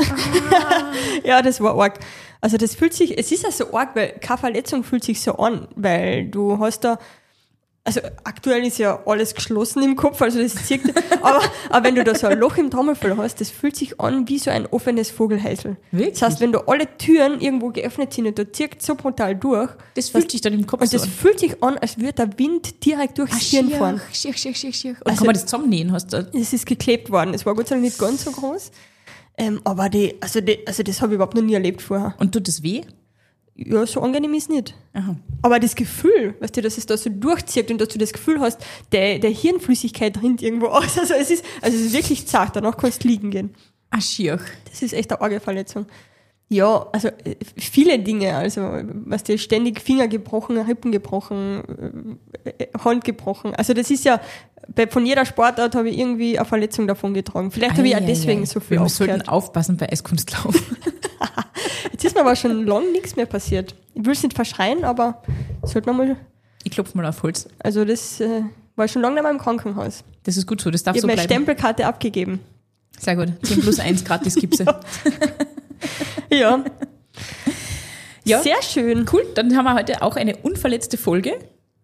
Ja, das war arg. Also das fühlt sich, es ist ja so arg, weil keine Verletzung fühlt sich so an, weil du hast da, also aktuell ist ja alles geschlossen im Kopf, also das zieht, aber, aber wenn du da so ein Loch im Trommelfell hast, das fühlt sich an wie so ein offenes Vogelhäusl. Wirklich? Das heißt, wenn du alle Türen irgendwo geöffnet sind und da zieht so brutal durch, Das fühlt sich dann im Kopf und so das an. fühlt sich an, als würde der Wind direkt durchs Hirn fahren. schier, schier, schier, schier. Und Also- kann man das zusammennähen? Hast du Es ist geklebt worden. Es war Gott sei Dank nicht ganz so groß. Ähm, aber die, also, die, also das habe ich überhaupt noch nie erlebt vorher. und tut das weh? Ja, so angenehm ist nicht. Aha. Aber das Gefühl, weißt du, dass es da so durchzieht und dass du das Gefühl hast, der, der Hirnflüssigkeit rinnt irgendwo aus. Also es ist, also es ist wirklich zart, danach kannst du liegen gehen. Ah, schier. Das ist echt eine arge Verletzung. Ja, also äh, viele Dinge, also was dir ständig Finger gebrochen, Rippen gebrochen, äh, Hand gebrochen. Also das ist ja, bei, von jeder Sportart habe ich irgendwie eine Verletzung davon getragen. Vielleicht habe ich Ei, auch ei, deswegen ei. so viel Wir aufgehört. sollten aufpassen bei Eiskunstlauf. Jetzt ist mir aber schon lange nichts mehr passiert. Ich will es nicht verschreien, aber sollte man mal Ich klopfe mal auf Holz. Also das äh, war schon lange nicht mehr im Krankenhaus. Das ist gut so, das darf Ich so habe meine bleiben. Stempelkarte abgegeben. Sehr gut. zehn plus eins gratis gibt's ja. Ja. Ja. Sehr schön. Cool, dann haben wir heute auch eine unverletzte Folge.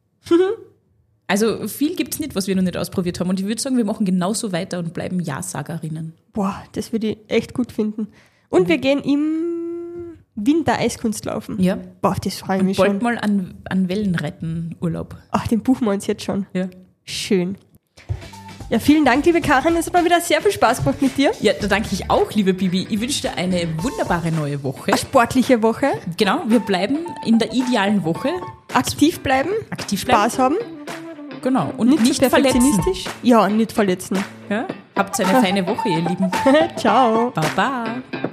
Also viel gibt's nicht, was wir noch nicht ausprobiert haben. Und ich würde sagen, wir machen genauso weiter und bleiben Ja-Sagerinnen. Boah, das würde ich echt gut finden. Und wir gehen im Winter Eiskunst laufen. Ja. Boah, auf das freue ich Und mich bald schon. mal an, an Wellenreiten-Urlaub. Ach, den buchen wir uns jetzt schon. Ja. Schön. Ja, vielen Dank, liebe Karin. Es hat mal wieder sehr viel Spaß gemacht mit dir. Ja, da danke ich auch, liebe Bibi. Ich wünsche dir eine wunderbare neue Woche. Sportliche Woche. Genau, wir bleiben in der idealen Woche. Aktiv bleiben. Aktiv bleiben. Spaß haben. Genau. Und Nicht, nicht so verletzen. perfektionistisch. Ja, nicht verletzen. Ja? Habt eine feine Woche, ihr Lieben. Ciao. Baba.